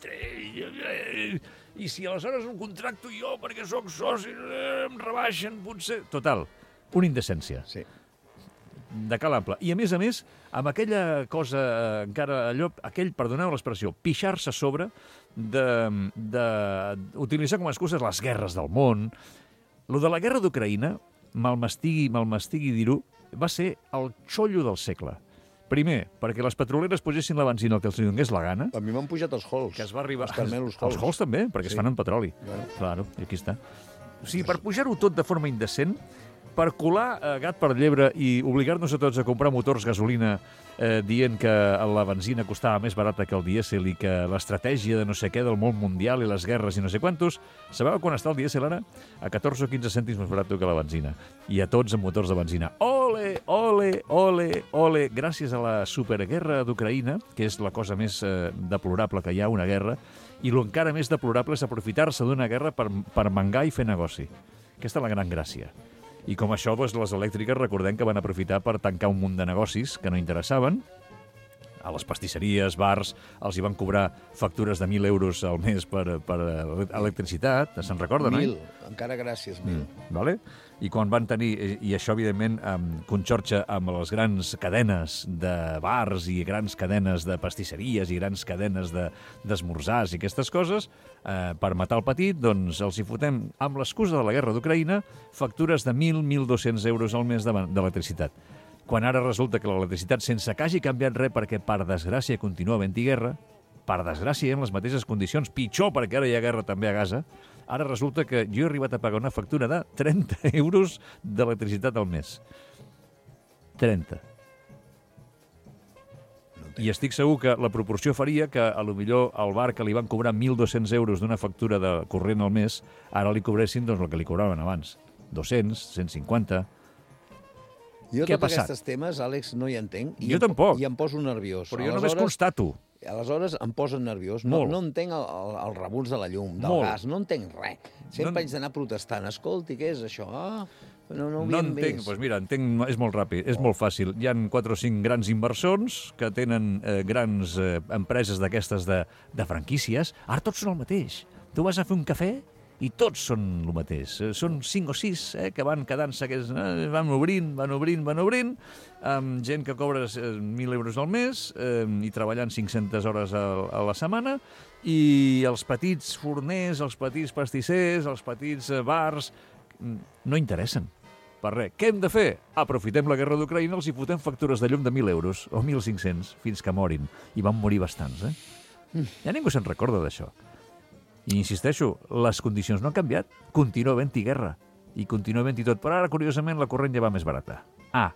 [SPEAKER 3] tres. I si aleshores un contracto jo perquè sóc soci, eh, em rebaixen, potser... Total, una indecència.
[SPEAKER 4] Sí.
[SPEAKER 3] De cal ample. I a més a més, amb aquella cosa, eh, encara allò, aquell, perdoneu l'expressió, pixar-se a sobre de, de utilitzar com a excuses les guerres del món. Lo de la guerra d'Ucraïna, malmestigui, malmestigui dir-ho, va ser el xollo del segle. Primer, perquè les petroleres posessin la benzina el que els donés la gana,
[SPEAKER 4] A mi m'han pujat els hols.
[SPEAKER 3] que es va arribar...
[SPEAKER 4] Els carmelos hols.
[SPEAKER 3] Els hols també, perquè
[SPEAKER 4] Sí.
[SPEAKER 3] es fan en petroli.
[SPEAKER 4] Bueno.
[SPEAKER 3] Claro, i aquí està. O sigui, per pujar-ho tot de forma indecent, per colar eh, gat per llebre i obligar-nos a tots a comprar motors gasolina eh, dient que la benzina costava més barata que el dièsel i que l'estratègia de no sé què del món mundial i les guerres i no sé quantos, sabeu quan està el dièsel ara? A catorze o quinze cèntims més barat que la benzina. I a tots amb motors de benzina. Ole, ole, ole, ole! Gràcies a la superguerra d'Ucraïna, que és la cosa més eh, deplorable que hi ha, una guerra, i l'encara més deplorable és aprofitar-se d'una guerra per, per mangar i fer negoci. Aquesta és la gran gràcia. I com això, doncs, les elèctriques recordem que van aprofitar per tancar un munt de negocis que no interessaven. A les pastisseries, bars, els hi van cobrar factures de mil euros al mes per, per electricitat. Se'n recorden, no?
[SPEAKER 4] Mil, encara gràcies, mil.
[SPEAKER 3] Mm, vale? I quan van tenir, i això evidentment um, conxorxa amb les grans cadenes de bars i grans cadenes de pastisseries i grans cadenes d'esmorzars de, i aquestes coses, eh, per matar el petit, doncs els hi fotem, amb l'excusa de la guerra d'Ucraïna, factures de mil, mil dos-cents euros al mes d'electricitat. Quan ara resulta que l'electricitat, sense que hagi canviat res, perquè per desgràcia continua havent-hi guerra, per desgràcia en les mateixes condicions, pitjor perquè ara hi ha guerra també a Gaza, ara resulta que jo he arribat a pagar una factura de trenta euros d'electricitat al mes. trenta. I estic segur que la proporció faria que a lo millor al bar que li van cobrar mil dos-cents euros d'una factura de corrent al mes, ara li cobressin doncs, el que li cobraven abans. dos-cents, cent cinquanta...
[SPEAKER 4] Jo
[SPEAKER 3] Què ha
[SPEAKER 4] tots
[SPEAKER 3] passat?
[SPEAKER 4] aquests temes, Àlex, no hi entenc. I
[SPEAKER 3] Jo
[SPEAKER 4] em,
[SPEAKER 3] tampoc.
[SPEAKER 4] I em poso nerviós.
[SPEAKER 3] Però jo només constato.
[SPEAKER 4] Aleshores em posen nerviós. No,
[SPEAKER 3] Molt.
[SPEAKER 4] no entenc el, el, el rebuig de la llum, del
[SPEAKER 3] Molt.
[SPEAKER 4] gas, no entenc res. Sempre
[SPEAKER 3] No-
[SPEAKER 4] haig d'anar protestant. Escolti, què és això? Ah, no, no ho
[SPEAKER 3] No
[SPEAKER 4] havíem
[SPEAKER 3] entenc,
[SPEAKER 4] vist.
[SPEAKER 3] doncs mira, entenc, és molt ràpid, és molt fàcil. Hi han quatre o cinc grans inversors que tenen eh, grans eh, empreses d'aquestes de, de franquícies. Ara tots són el mateix. Tu vas a fer un cafè i tots són el mateix. Eh, Són cinc o sis eh, que van quedant-se, que eh, van obrint, van obrint, van obrint, amb gent que cobra eh, mil euros al mes eh, i treballant cinc-centes hores a, a la setmana, i els petits forners, els petits pastissers, els petits eh, bars, mm, no interessen per res. Què hem de fer? Aprofitem la guerra d'Ucraïna, els hi fotem factures de llum de mil euros o mil cinc-cents fins que morin. I van morir bastants, eh? Ja ningú se'n recorda d'això. I insisteixo, les condicions no han canviat. Continua havent-hi guerra. I continua havent-hi tot. Però ara, curiosament, la corrent ja va més barata. Ah,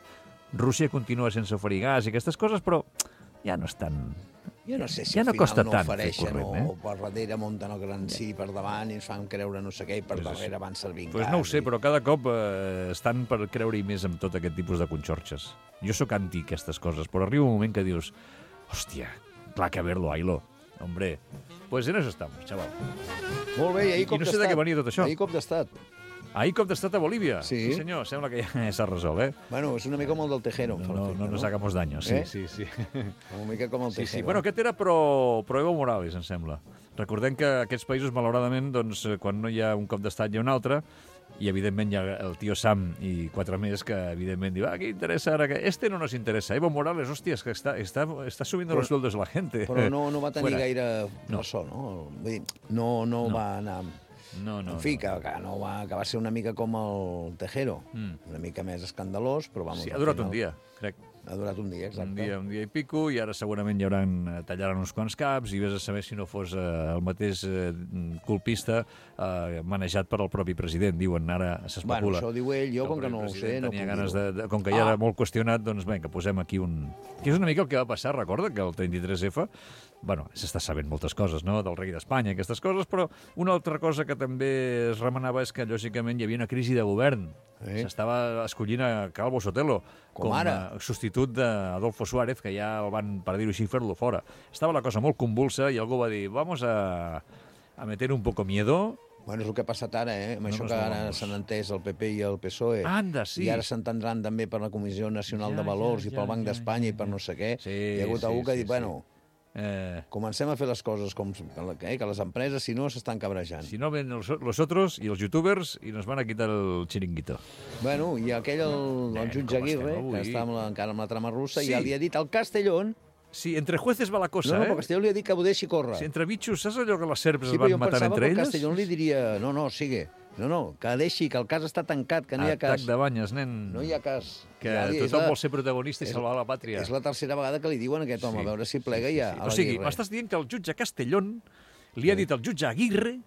[SPEAKER 3] Rússia continua sense oferir gas i aquestes coses, però ja no és tan...
[SPEAKER 4] Jo no sé si
[SPEAKER 3] ja
[SPEAKER 4] al
[SPEAKER 3] no
[SPEAKER 4] final
[SPEAKER 3] costa
[SPEAKER 4] no
[SPEAKER 3] tant fer
[SPEAKER 4] ofereixen
[SPEAKER 3] corrent,
[SPEAKER 4] o,
[SPEAKER 3] eh?
[SPEAKER 4] o per darrere munten el gran sí per davant i ens fan creure no sé què i per
[SPEAKER 3] Pues és-
[SPEAKER 4] darrere van servint
[SPEAKER 3] Pues
[SPEAKER 4] gas.
[SPEAKER 3] no ho sé,
[SPEAKER 4] i-
[SPEAKER 3] però cada cop eh, estan per creure-hi més amb tot aquest tipus de conxorxes. Jo sóc anti aquestes coses, però arriba un moment que dius, hòstia, clar que haverlo, Ailo. Hombre, pues en eso estamos, chaval.
[SPEAKER 4] Molt bé, i ahir
[SPEAKER 3] I
[SPEAKER 4] cop
[SPEAKER 3] no sé de
[SPEAKER 4] d'estat.
[SPEAKER 3] què venia tot això.
[SPEAKER 4] Ahir cop d'estat.
[SPEAKER 3] Ahir cop d'estat a Bolívia.
[SPEAKER 4] Sí.
[SPEAKER 3] Sí, senyor, sembla que ja s'ha resolt, eh?
[SPEAKER 4] Bueno, és una mica com el del Tejero. em fa
[SPEAKER 3] No,
[SPEAKER 4] l'efecte,
[SPEAKER 3] no nos hagamos daño, sí,
[SPEAKER 4] Eh?
[SPEAKER 3] sí, sí.
[SPEAKER 4] Una mica com el
[SPEAKER 3] Sí,
[SPEAKER 4] Tejero.
[SPEAKER 3] sí. Bueno, aquest era pro, pro Evo Morales, em sembla. Recordem que aquests països, malauradament, doncs, eh, quan no hi ha un cop d'estat hi ha un altre, i evidentment hi ha el tio Sam i quatre més que evidentment diu, ah, què interessa ara? Que este no nos interessa. Evo Morales, hòstia, és que està, està, està subiendo los sueldos de la gente.
[SPEAKER 4] Però no, no va tenir
[SPEAKER 3] Fuera.
[SPEAKER 4] gaire
[SPEAKER 3] No.
[SPEAKER 4] ressò, no? Vull dir, no, no,
[SPEAKER 3] No.
[SPEAKER 4] va anar...
[SPEAKER 3] No, no,
[SPEAKER 4] en fi,
[SPEAKER 3] no.
[SPEAKER 4] que, que, no va, que va ser una mica com el Tejero.
[SPEAKER 3] Mm.
[SPEAKER 4] Una mica més escandalós, però vamos...
[SPEAKER 3] Sí,
[SPEAKER 4] al
[SPEAKER 3] ha durat
[SPEAKER 4] final-
[SPEAKER 3] un dia, crec.
[SPEAKER 4] Ha durat un dia, exacte.
[SPEAKER 3] Un dia, un dia i pico, i ara segurament hi hauran, eh, tallaran uns quants caps, i vés a saber si no fos eh, el mateix eh, colpista eh, manejat per el propi president, diuen, ara
[SPEAKER 4] Bueno,
[SPEAKER 3] s'especula.
[SPEAKER 4] això ho diu ell, jo,
[SPEAKER 3] El
[SPEAKER 4] com que no ho
[SPEAKER 3] propi
[SPEAKER 4] sé,
[SPEAKER 3] president
[SPEAKER 4] no
[SPEAKER 3] tenia
[SPEAKER 4] puc
[SPEAKER 3] ganes
[SPEAKER 4] dir-ho.
[SPEAKER 3] de, de, com que ja
[SPEAKER 4] Ah.
[SPEAKER 3] era molt qüestionat, doncs vinga, posem aquí un... Que és una mica el que va passar, recorda, que el trenta-tres F, bueno, s'està sabent moltes coses, no?, del rei d'Espanya, aquestes coses, però una altra cosa que també es remenava és que, lògicament, hi havia una crisi de govern.
[SPEAKER 4] Sí.
[SPEAKER 3] S'estava escollint a Calvo Sotelo
[SPEAKER 4] Com
[SPEAKER 3] com,
[SPEAKER 4] ara.
[SPEAKER 3] a substitut d'Adolfo Suárez, que ja el van, per dir-ho així, fer-lo fora. Estava la cosa molt convulsa i algú va dir, vamos a, a meter un poco miedo.
[SPEAKER 4] Bueno, és el que ha passat ara, eh? Amb
[SPEAKER 3] No
[SPEAKER 4] això
[SPEAKER 3] nos
[SPEAKER 4] que ara
[SPEAKER 3] movamos.
[SPEAKER 4] s'han entès el P P i el P S O E.
[SPEAKER 3] Anda, sí.
[SPEAKER 4] I ara s'entendran també per la Comissió Nacional
[SPEAKER 3] Ja,
[SPEAKER 4] de Valors
[SPEAKER 3] ja,
[SPEAKER 4] i pel
[SPEAKER 3] ja,
[SPEAKER 4] Banc
[SPEAKER 3] ja,
[SPEAKER 4] d'Espanya
[SPEAKER 3] ja,
[SPEAKER 4] i per no sé què.
[SPEAKER 3] Sí,
[SPEAKER 4] Hi ha hagut
[SPEAKER 3] sí,
[SPEAKER 4] algú que ha
[SPEAKER 3] sí,
[SPEAKER 4] dit,
[SPEAKER 3] sí.
[SPEAKER 4] bueno,
[SPEAKER 3] Eh,
[SPEAKER 4] comencem a fer les coses com eh, que les empreses, si no, s'estan cabrejant.
[SPEAKER 3] si no ven los, los otros i els youtubers i nos van a quitar el chiringuito.
[SPEAKER 4] Bueno, i aquell, el, el
[SPEAKER 3] Nen,
[SPEAKER 4] jutge
[SPEAKER 3] com estem
[SPEAKER 4] Aguirre,
[SPEAKER 3] avui?
[SPEAKER 4] que està amb la, encara amb la trama russa,
[SPEAKER 3] Sí.
[SPEAKER 4] ja li ha dit al Castellón...
[SPEAKER 3] Sí, entre jueces va la cosa,
[SPEAKER 4] No, no,
[SPEAKER 3] eh?
[SPEAKER 4] però Castellón li ha dit que ho deixi córrer.
[SPEAKER 3] Si entre bitxos, saps allò que les serps
[SPEAKER 4] Sí,
[SPEAKER 3] es
[SPEAKER 4] però jo
[SPEAKER 3] van matant
[SPEAKER 4] pensava
[SPEAKER 3] entre
[SPEAKER 4] que el
[SPEAKER 3] elles?
[SPEAKER 4] Castellón li diria... No, no, sigue. No, no, que deixi, que el cas està tancat, que no hi ha
[SPEAKER 3] Atac
[SPEAKER 4] cas.
[SPEAKER 3] de banyes, nen.
[SPEAKER 4] No hi ha cas.
[SPEAKER 3] Que
[SPEAKER 4] Ja li- és
[SPEAKER 3] tothom
[SPEAKER 4] la-
[SPEAKER 3] vol ser protagonista i
[SPEAKER 4] és-
[SPEAKER 3] salvar la pàtria.
[SPEAKER 4] És la tercera vegada que li diuen a aquest home,
[SPEAKER 3] Sí.
[SPEAKER 4] a veure si plega ja.
[SPEAKER 3] O sigui, m'estàs dient que el jutge Castellón li ha dit al jutge Aguirre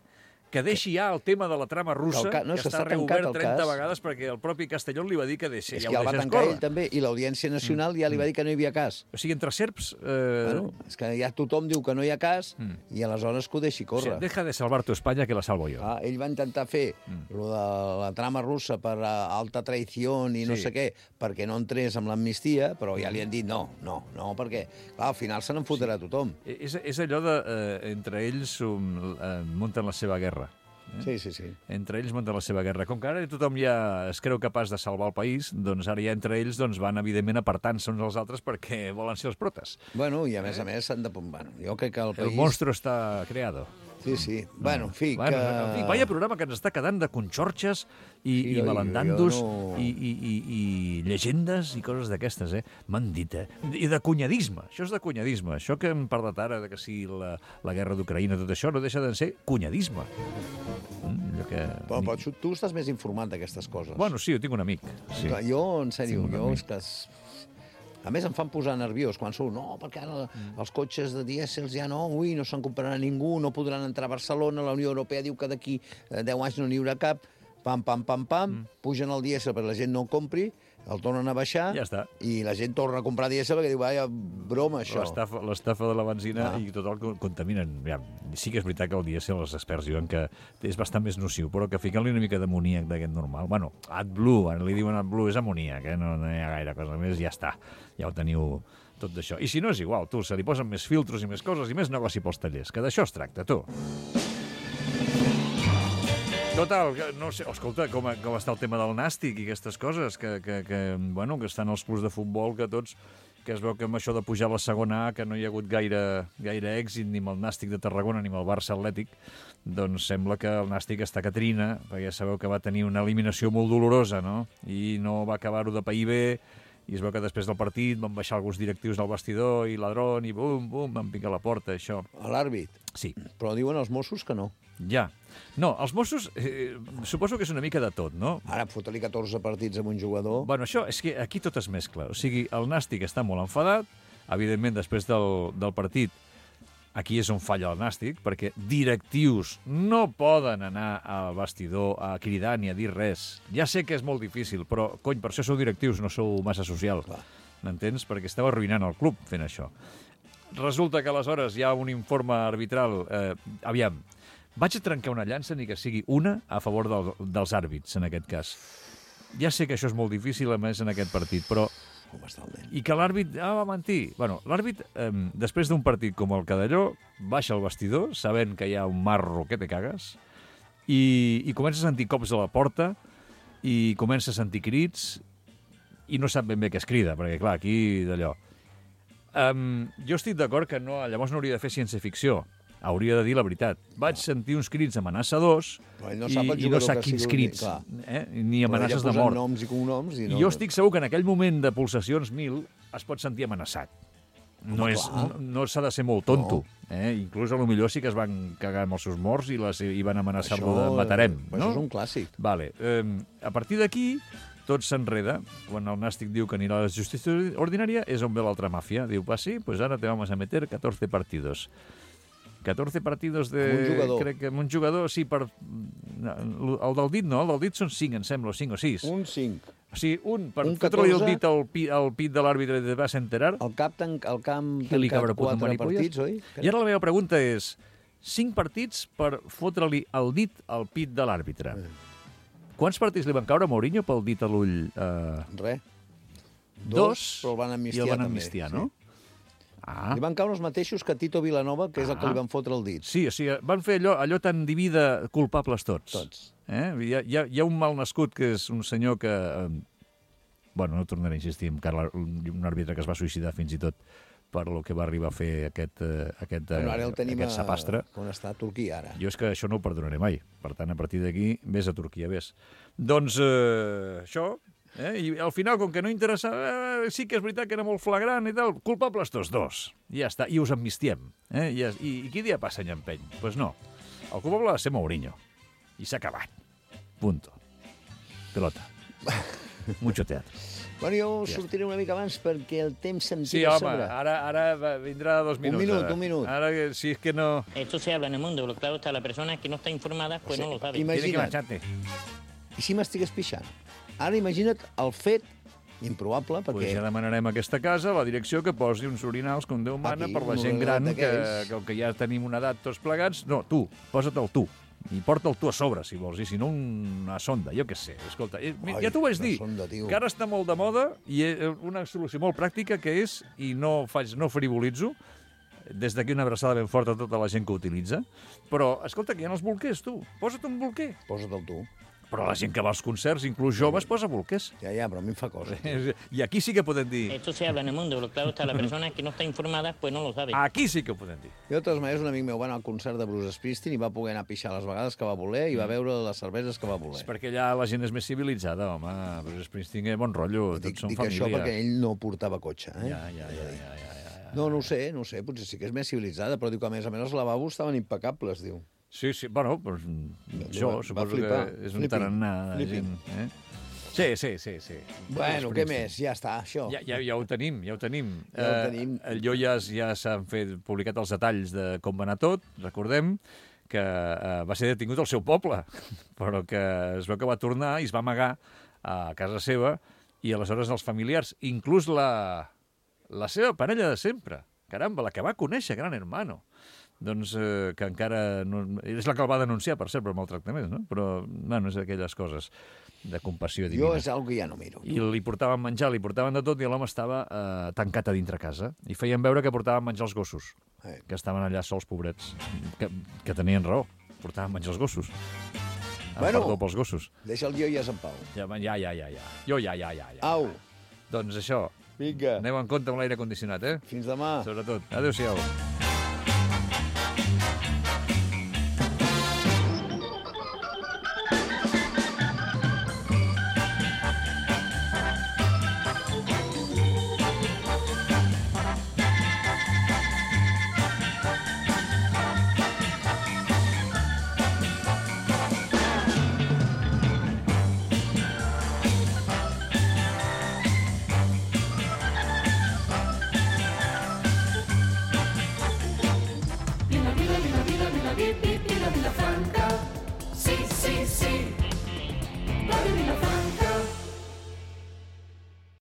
[SPEAKER 3] que deixi ja el tema de la trama russa,
[SPEAKER 4] Que el ca- no,
[SPEAKER 3] que
[SPEAKER 4] és que
[SPEAKER 3] està
[SPEAKER 4] està tancat
[SPEAKER 3] reobert
[SPEAKER 4] el
[SPEAKER 3] trenta
[SPEAKER 4] cas.
[SPEAKER 3] vegades perquè el propi Castellón li va dir que deixi,
[SPEAKER 4] És
[SPEAKER 3] ja
[SPEAKER 4] que
[SPEAKER 3] ho
[SPEAKER 4] el va
[SPEAKER 3] deixés
[SPEAKER 4] tancar
[SPEAKER 3] córrer.
[SPEAKER 4] ell també, i l'Audiència Nacional ja li va dir que no hi havia cas.
[SPEAKER 3] O sigui, entre serps... Eh,
[SPEAKER 4] Bueno, és que ja tothom diu que no hi ha cas
[SPEAKER 3] Mm.
[SPEAKER 4] i aleshores que ho deixi
[SPEAKER 3] o
[SPEAKER 4] córrer.
[SPEAKER 3] sigui, deja de salvar tu Espanya que la salvo jo.
[SPEAKER 4] Ah, ell va intentar fer
[SPEAKER 3] Mm.
[SPEAKER 4] lo de la trama russa per a alta traïció i no
[SPEAKER 3] Sí.
[SPEAKER 4] sé què, perquè no entrés amb l'amnistia, però ja li han dit no, no, no, perquè clar, al final se n'en fotrà tothom.
[SPEAKER 3] Eh, És, és allò de... Eh, entre ells um, eh, munten la seva guerra.
[SPEAKER 4] Sí, sí, sí.
[SPEAKER 3] Entre ells munten la seva guerra. Com que ara tothom ja es creu capaç de salvar el país, doncs ara ja entre ells doncs, van, evidentment, apartant-se uns als altres perquè volen ser els protes.
[SPEAKER 4] Bueno, i a més a més s'han de... Bueno, jo crec que el
[SPEAKER 3] El
[SPEAKER 4] país...
[SPEAKER 3] monstru està creado.
[SPEAKER 4] Sí, sí. Bueno, en fi,
[SPEAKER 3] Bueno,
[SPEAKER 4] que...
[SPEAKER 3] en fi, vaya programa que ens està quedant de conxorxes i,
[SPEAKER 4] Sí,
[SPEAKER 3] i
[SPEAKER 4] oi,
[SPEAKER 3] malendandos
[SPEAKER 4] jo no-
[SPEAKER 3] i, i, i, i llegendes i coses d'aquestes, eh? M'han dit, eh? I de cunyadisme. Això és de cunyadisme. Això que hem parlat ara, de que si la, la guerra d'Ucraïna, tot això, no deixa de ser cunyadisme. Mm, allò que...
[SPEAKER 4] Però, però tu- tu estàs més informat d'aquestes coses.
[SPEAKER 3] Bueno, sí, jo tinc un amic. Sí.
[SPEAKER 4] Clar, jo, en sèrio,
[SPEAKER 3] Sí,
[SPEAKER 4] jo
[SPEAKER 3] un
[SPEAKER 4] és que... Es... A més, em fan posar nerviós quan surt. No, perquè ara
[SPEAKER 3] Mm.
[SPEAKER 4] els cotxes de dièsels ja no, ui, no se'n comprarà ningú, no podran entrar a Barcelona, la Unió Europea diu que d'aquí eh, deu anys no n'hi haurà cap, pam, pam, pam, pam, mm. pugen el dièsel perquè la gent no el compri, el tornen a baixar,
[SPEAKER 3] Ja està.
[SPEAKER 4] i la gent torna a comprar dièsel perquè diu, vaja, broma, això.
[SPEAKER 3] L'estafa l'estafa de la benzina
[SPEAKER 4] Ah.
[SPEAKER 3] i total co- contaminen. Ja, sí que és veritat que el dièsel els experts diuen que és bastant més nociu, però que fiquen-li una mica d'amoníac d'aquest normal. Bueno, AdBlue, ara li diuen AdBlue, és amoníac, eh? no, no hi ha gaire cosa més, ja està. Ja ho teniu tot d'això. I si no és igual, tu, se li posen més filtros i més coses i més negoci pels tallers, que d'això es tracta, tu. Total, que no sé, escolta, com, com està el tema del nàstic i aquestes coses, que, que, que, bueno, que estan els clubs de futbol, que tots, que es veu que amb això de pujar a la segona A, que no hi ha hagut gaire, gaire èxit ni amb el Nàstic de Tarragona ni amb el Barça Atlètic, doncs sembla que el Nàstic està que trina, perquè ja sabeu que va tenir una eliminació molt dolorosa, no? I no va acabar-ho de pair bé, i es veu que després del partit van baixar alguns directius al vestidor i ladrón, i bum, bum, van picar la porta, això.
[SPEAKER 4] A l'àrbit.
[SPEAKER 3] Sí.
[SPEAKER 4] Però diuen els Mossos que no.
[SPEAKER 3] Ja. No, els Mossos, eh, suposo que és una mica de tot, no?
[SPEAKER 4] Ara fotre-li catorze partits amb un jugador...
[SPEAKER 3] Bueno, això és que aquí tot es mescla. O sigui, el Nàstic està molt enfadat, evidentment, després del, del partit, aquí és on falla el Nàstic, perquè directius no poden anar al vestidor a cridar ni a dir res. Ja sé que és molt difícil, però, cony, per això sou directius, no sou massa social. M'entens? Perquè esteu arruïnant el club fent això. Resulta que aleshores hi ha un informe arbitral... Eh, aviam, vaig a trencar una llança ni que sigui una a favor del, dels àrbits, en aquest cas. Ja sé que això és molt difícil, a més, en aquest partit, però...
[SPEAKER 4] Com està el nen?
[SPEAKER 3] I que l'àrbit... Ah, va mentir. Bueno, l'àrbit, eh, després d'un partit com el Cadelló, baixa al vestidor, sabent que hi ha un marro que te cagues, i, i comença a sentir cops a la porta, i comença a sentir crits, i no sap ben bé què es crida, perquè, clar, aquí d'allò... Um, jo estic d'acord que no, llavors no hauria de fer ciència-ficció. Hauria de dir la veritat. Vaig sentir uns crits amenaçadors
[SPEAKER 4] Però ell no
[SPEAKER 3] i,
[SPEAKER 4] sap el
[SPEAKER 3] i no
[SPEAKER 4] jugador
[SPEAKER 3] sap
[SPEAKER 4] que
[SPEAKER 3] quins
[SPEAKER 4] sigui,
[SPEAKER 3] crits,
[SPEAKER 4] clar.
[SPEAKER 3] eh? ni
[SPEAKER 4] Però
[SPEAKER 3] amenaces
[SPEAKER 4] ella
[SPEAKER 3] de
[SPEAKER 4] posa
[SPEAKER 3] mort.
[SPEAKER 4] noms i cognoms i
[SPEAKER 3] I
[SPEAKER 4] no...
[SPEAKER 3] jo estic segur que en aquell moment de pulsacions mil es pot sentir amenaçat. No,
[SPEAKER 4] Home,
[SPEAKER 3] és,
[SPEAKER 4] clar.
[SPEAKER 3] no, no s'ha de ser molt tonto. Eh? Inclús a lo millor sí que es van cagar amb els seus morts i, les, i van amenaçar-lo de matarem.
[SPEAKER 4] Això
[SPEAKER 3] No?
[SPEAKER 4] és un clàssic.
[SPEAKER 3] Vale. Eh, a partir d'aquí, tot s'enreda. Quan el Nàstic diu que anirà a la justícia ordinària, és on ve l'altra màfia. Diu, pues sí, pues ahora te vamos a meter catorce partidos. catorze partidos de...
[SPEAKER 4] Amb un jugador.
[SPEAKER 3] Crec que amb un jugador, sí, per... El del dit no, el del dit són cinc, em sembla, cinc o sis.
[SPEAKER 4] Un cinc.
[SPEAKER 3] O sigui, un, per
[SPEAKER 4] Un
[SPEAKER 3] fotre-li el
[SPEAKER 4] catorze.
[SPEAKER 3] dit al, pi, al pit de l'àrbitre i te vas enterar,
[SPEAKER 4] El cap, tan, el camp
[SPEAKER 3] que li
[SPEAKER 4] tancat
[SPEAKER 3] cabra puta
[SPEAKER 4] quatre
[SPEAKER 3] maripolles.
[SPEAKER 4] partits, oi?
[SPEAKER 3] I ara la meva pregunta és, cinc partits per fotre-li el dit al pit de l'àrbitre. Quants partits li van caure a Mourinho pel dit a l'ull? Uh,
[SPEAKER 4] Res.
[SPEAKER 3] dos,
[SPEAKER 4] però el van
[SPEAKER 3] i
[SPEAKER 4] amnistiar
[SPEAKER 3] el van
[SPEAKER 4] també,
[SPEAKER 3] amnistiar,
[SPEAKER 4] sí.
[SPEAKER 3] no? Ah,
[SPEAKER 4] Li van caure els mateixos que Tito Vilanova, que és el que
[SPEAKER 3] Ah.
[SPEAKER 4] li van fotre el dit.
[SPEAKER 3] sí, o sigui, van fer allò, allò tan diví de culpables tots.
[SPEAKER 4] Tots.
[SPEAKER 3] Eh? Hi, ha, hi, ha, hi ha un mal nascut que és un senyor que... Eh, bueno, no tornaré a insistir en Carla, un, un àrbitre que es va suïcidar fins i tot per lo que va arribar a fer aquest, eh, aquest, eh,
[SPEAKER 4] Bueno, ara el tenim
[SPEAKER 3] aquest sapastre.
[SPEAKER 4] a... On està? A Turquia, ara.
[SPEAKER 3] Jo és que això no ho perdonaré mai. Per tant, a partir d'aquí, vés a Turquia, vés. Doncs eh, això, eh? I al final, com que no interessa, eh, sí que és veritat que era molt flagrant i tal, culpables tots dos. I ja està, i us amnistiem. Eh? I, I, I qui dia passa en empeny? Doncs pues no. El culpable va ser Mourinho. I s'ha acabat. Punto. Pelota. mucho teatro.
[SPEAKER 4] Bueno, jo sortiré una mica abans perquè el temps se'm
[SPEAKER 3] Sí,
[SPEAKER 4] tira a
[SPEAKER 3] home,
[SPEAKER 4] sobre.
[SPEAKER 3] ara, ara va- vindrà dos minuts.
[SPEAKER 4] minut,
[SPEAKER 3] ara.
[SPEAKER 4] un minut.
[SPEAKER 3] Ara, que- si és que no...
[SPEAKER 2] Esto se habla en el mundo, pero claro está, la persona que no está informada, pues no lo sabe.
[SPEAKER 4] Imagina't.
[SPEAKER 3] Tiene que marcharte.
[SPEAKER 4] I si m'estigués pixant? Ara imagina't el fet improbable,
[SPEAKER 3] Pues
[SPEAKER 4] perquè...
[SPEAKER 3] ja demanarem a aquesta casa, a la direcció, que posi uns orinals com Déu mana
[SPEAKER 4] Aquí,
[SPEAKER 3] per la
[SPEAKER 4] un
[SPEAKER 3] gent gran,
[SPEAKER 4] orinalet
[SPEAKER 3] que,
[SPEAKER 4] d'aquells.
[SPEAKER 3] que, com que ja tenim una edat tots plegats. No, tu, posa-te'l tu. I porta'l tu a sobre, si vols, i si no una sonda, jo què sé. Escolta, eh,
[SPEAKER 4] Ai,
[SPEAKER 3] ja t'ho vaig
[SPEAKER 4] una
[SPEAKER 3] dir,
[SPEAKER 4] sonda, tio.
[SPEAKER 3] que ara està molt de moda i eh, una solució molt pràctica que és, i no faig, no frivolitzo, des d'aquí una abraçada ben forta a tota la gent que ho utilitza, però, escolta, que hi ha els bolquers, tu, posa't un bolquer.
[SPEAKER 4] Posa't-el tu.
[SPEAKER 3] Però la gent que va als concerts, inclús joves, posa bolquers.
[SPEAKER 4] Ja, ja, però a mi em fa cosa.
[SPEAKER 3] I aquí sí que podem dir...
[SPEAKER 2] Esto se habla en el mundo, pero claro está, la persona que no está informada, pues no lo sabe.
[SPEAKER 3] Aquí sí que ho podem dir.
[SPEAKER 4] Jo, de totes maneres, un amic meu va anar al concert de Bruce Springsteen i va poder anar a pixar les vegades que va voler i va beure les cerveses que va voler.
[SPEAKER 3] És perquè allà la gent és més civilitzada, home. Bruce Springsteen és bon rotllo,
[SPEAKER 4] Dic,
[SPEAKER 3] tots són
[SPEAKER 4] dic
[SPEAKER 3] família.
[SPEAKER 4] això perquè ell no portava cotxe. Eh?
[SPEAKER 3] Ja, ja, ja, ja, ja, ja.
[SPEAKER 4] No, no ho sé, no ho sé, potser sí que és més civilitzada, però diu que a més a més els lavabos estaven impecables, diu.
[SPEAKER 3] Sí, sí, bueno, doncs, jo
[SPEAKER 4] va- va
[SPEAKER 3] suposo
[SPEAKER 4] flipar.
[SPEAKER 3] que és un
[SPEAKER 4] Flipping.
[SPEAKER 3] tarannà de
[SPEAKER 4] Flipping.
[SPEAKER 3] gent. Eh? Sí, sí, sí, sí.
[SPEAKER 4] Bueno, què més? Ja està, això.
[SPEAKER 3] Ja, ja, ja ho tenim, ja ho tenim.
[SPEAKER 4] Ja ho tenim.
[SPEAKER 3] Eh, jo ja, ja s'han fet publicat els detalls de com va anar tot, recordem que eh, va ser detingut al seu poble, però que es veu que va tornar i es va amagar a casa seva i aleshores els familiars, inclús la, la seva parella de sempre, caramba, la que va conèixer, Gran Hermano, doncs eh, que encara... No, és la que el va denunciar, per cert, per maltractaments, no? Però, bueno, és d'aquelles coses de compassió divina.
[SPEAKER 4] Jo és algo que ja no miro.
[SPEAKER 3] I li portaven menjar, li portaven de tot, i l'home estava eh, tancat a dintre casa. I feien veure que portaven menjar als gossos,
[SPEAKER 4] Eh.
[SPEAKER 3] que estaven allà sols, pobrets, que, que tenien raó, portaven menjar als gossos. Amb
[SPEAKER 4] Bueno.
[SPEAKER 3] perdó pels gossos.
[SPEAKER 4] Deixa el joies en pau.
[SPEAKER 3] Ja, ja, ja, ja, ja. Jo ja, ja, ja, ja.
[SPEAKER 4] Au,
[SPEAKER 3] Doncs això,
[SPEAKER 4] vinga,
[SPEAKER 3] aneu en compte amb l'aire condicionat, eh?
[SPEAKER 4] fins demà.
[SPEAKER 3] Sobretot. Adéu-siau.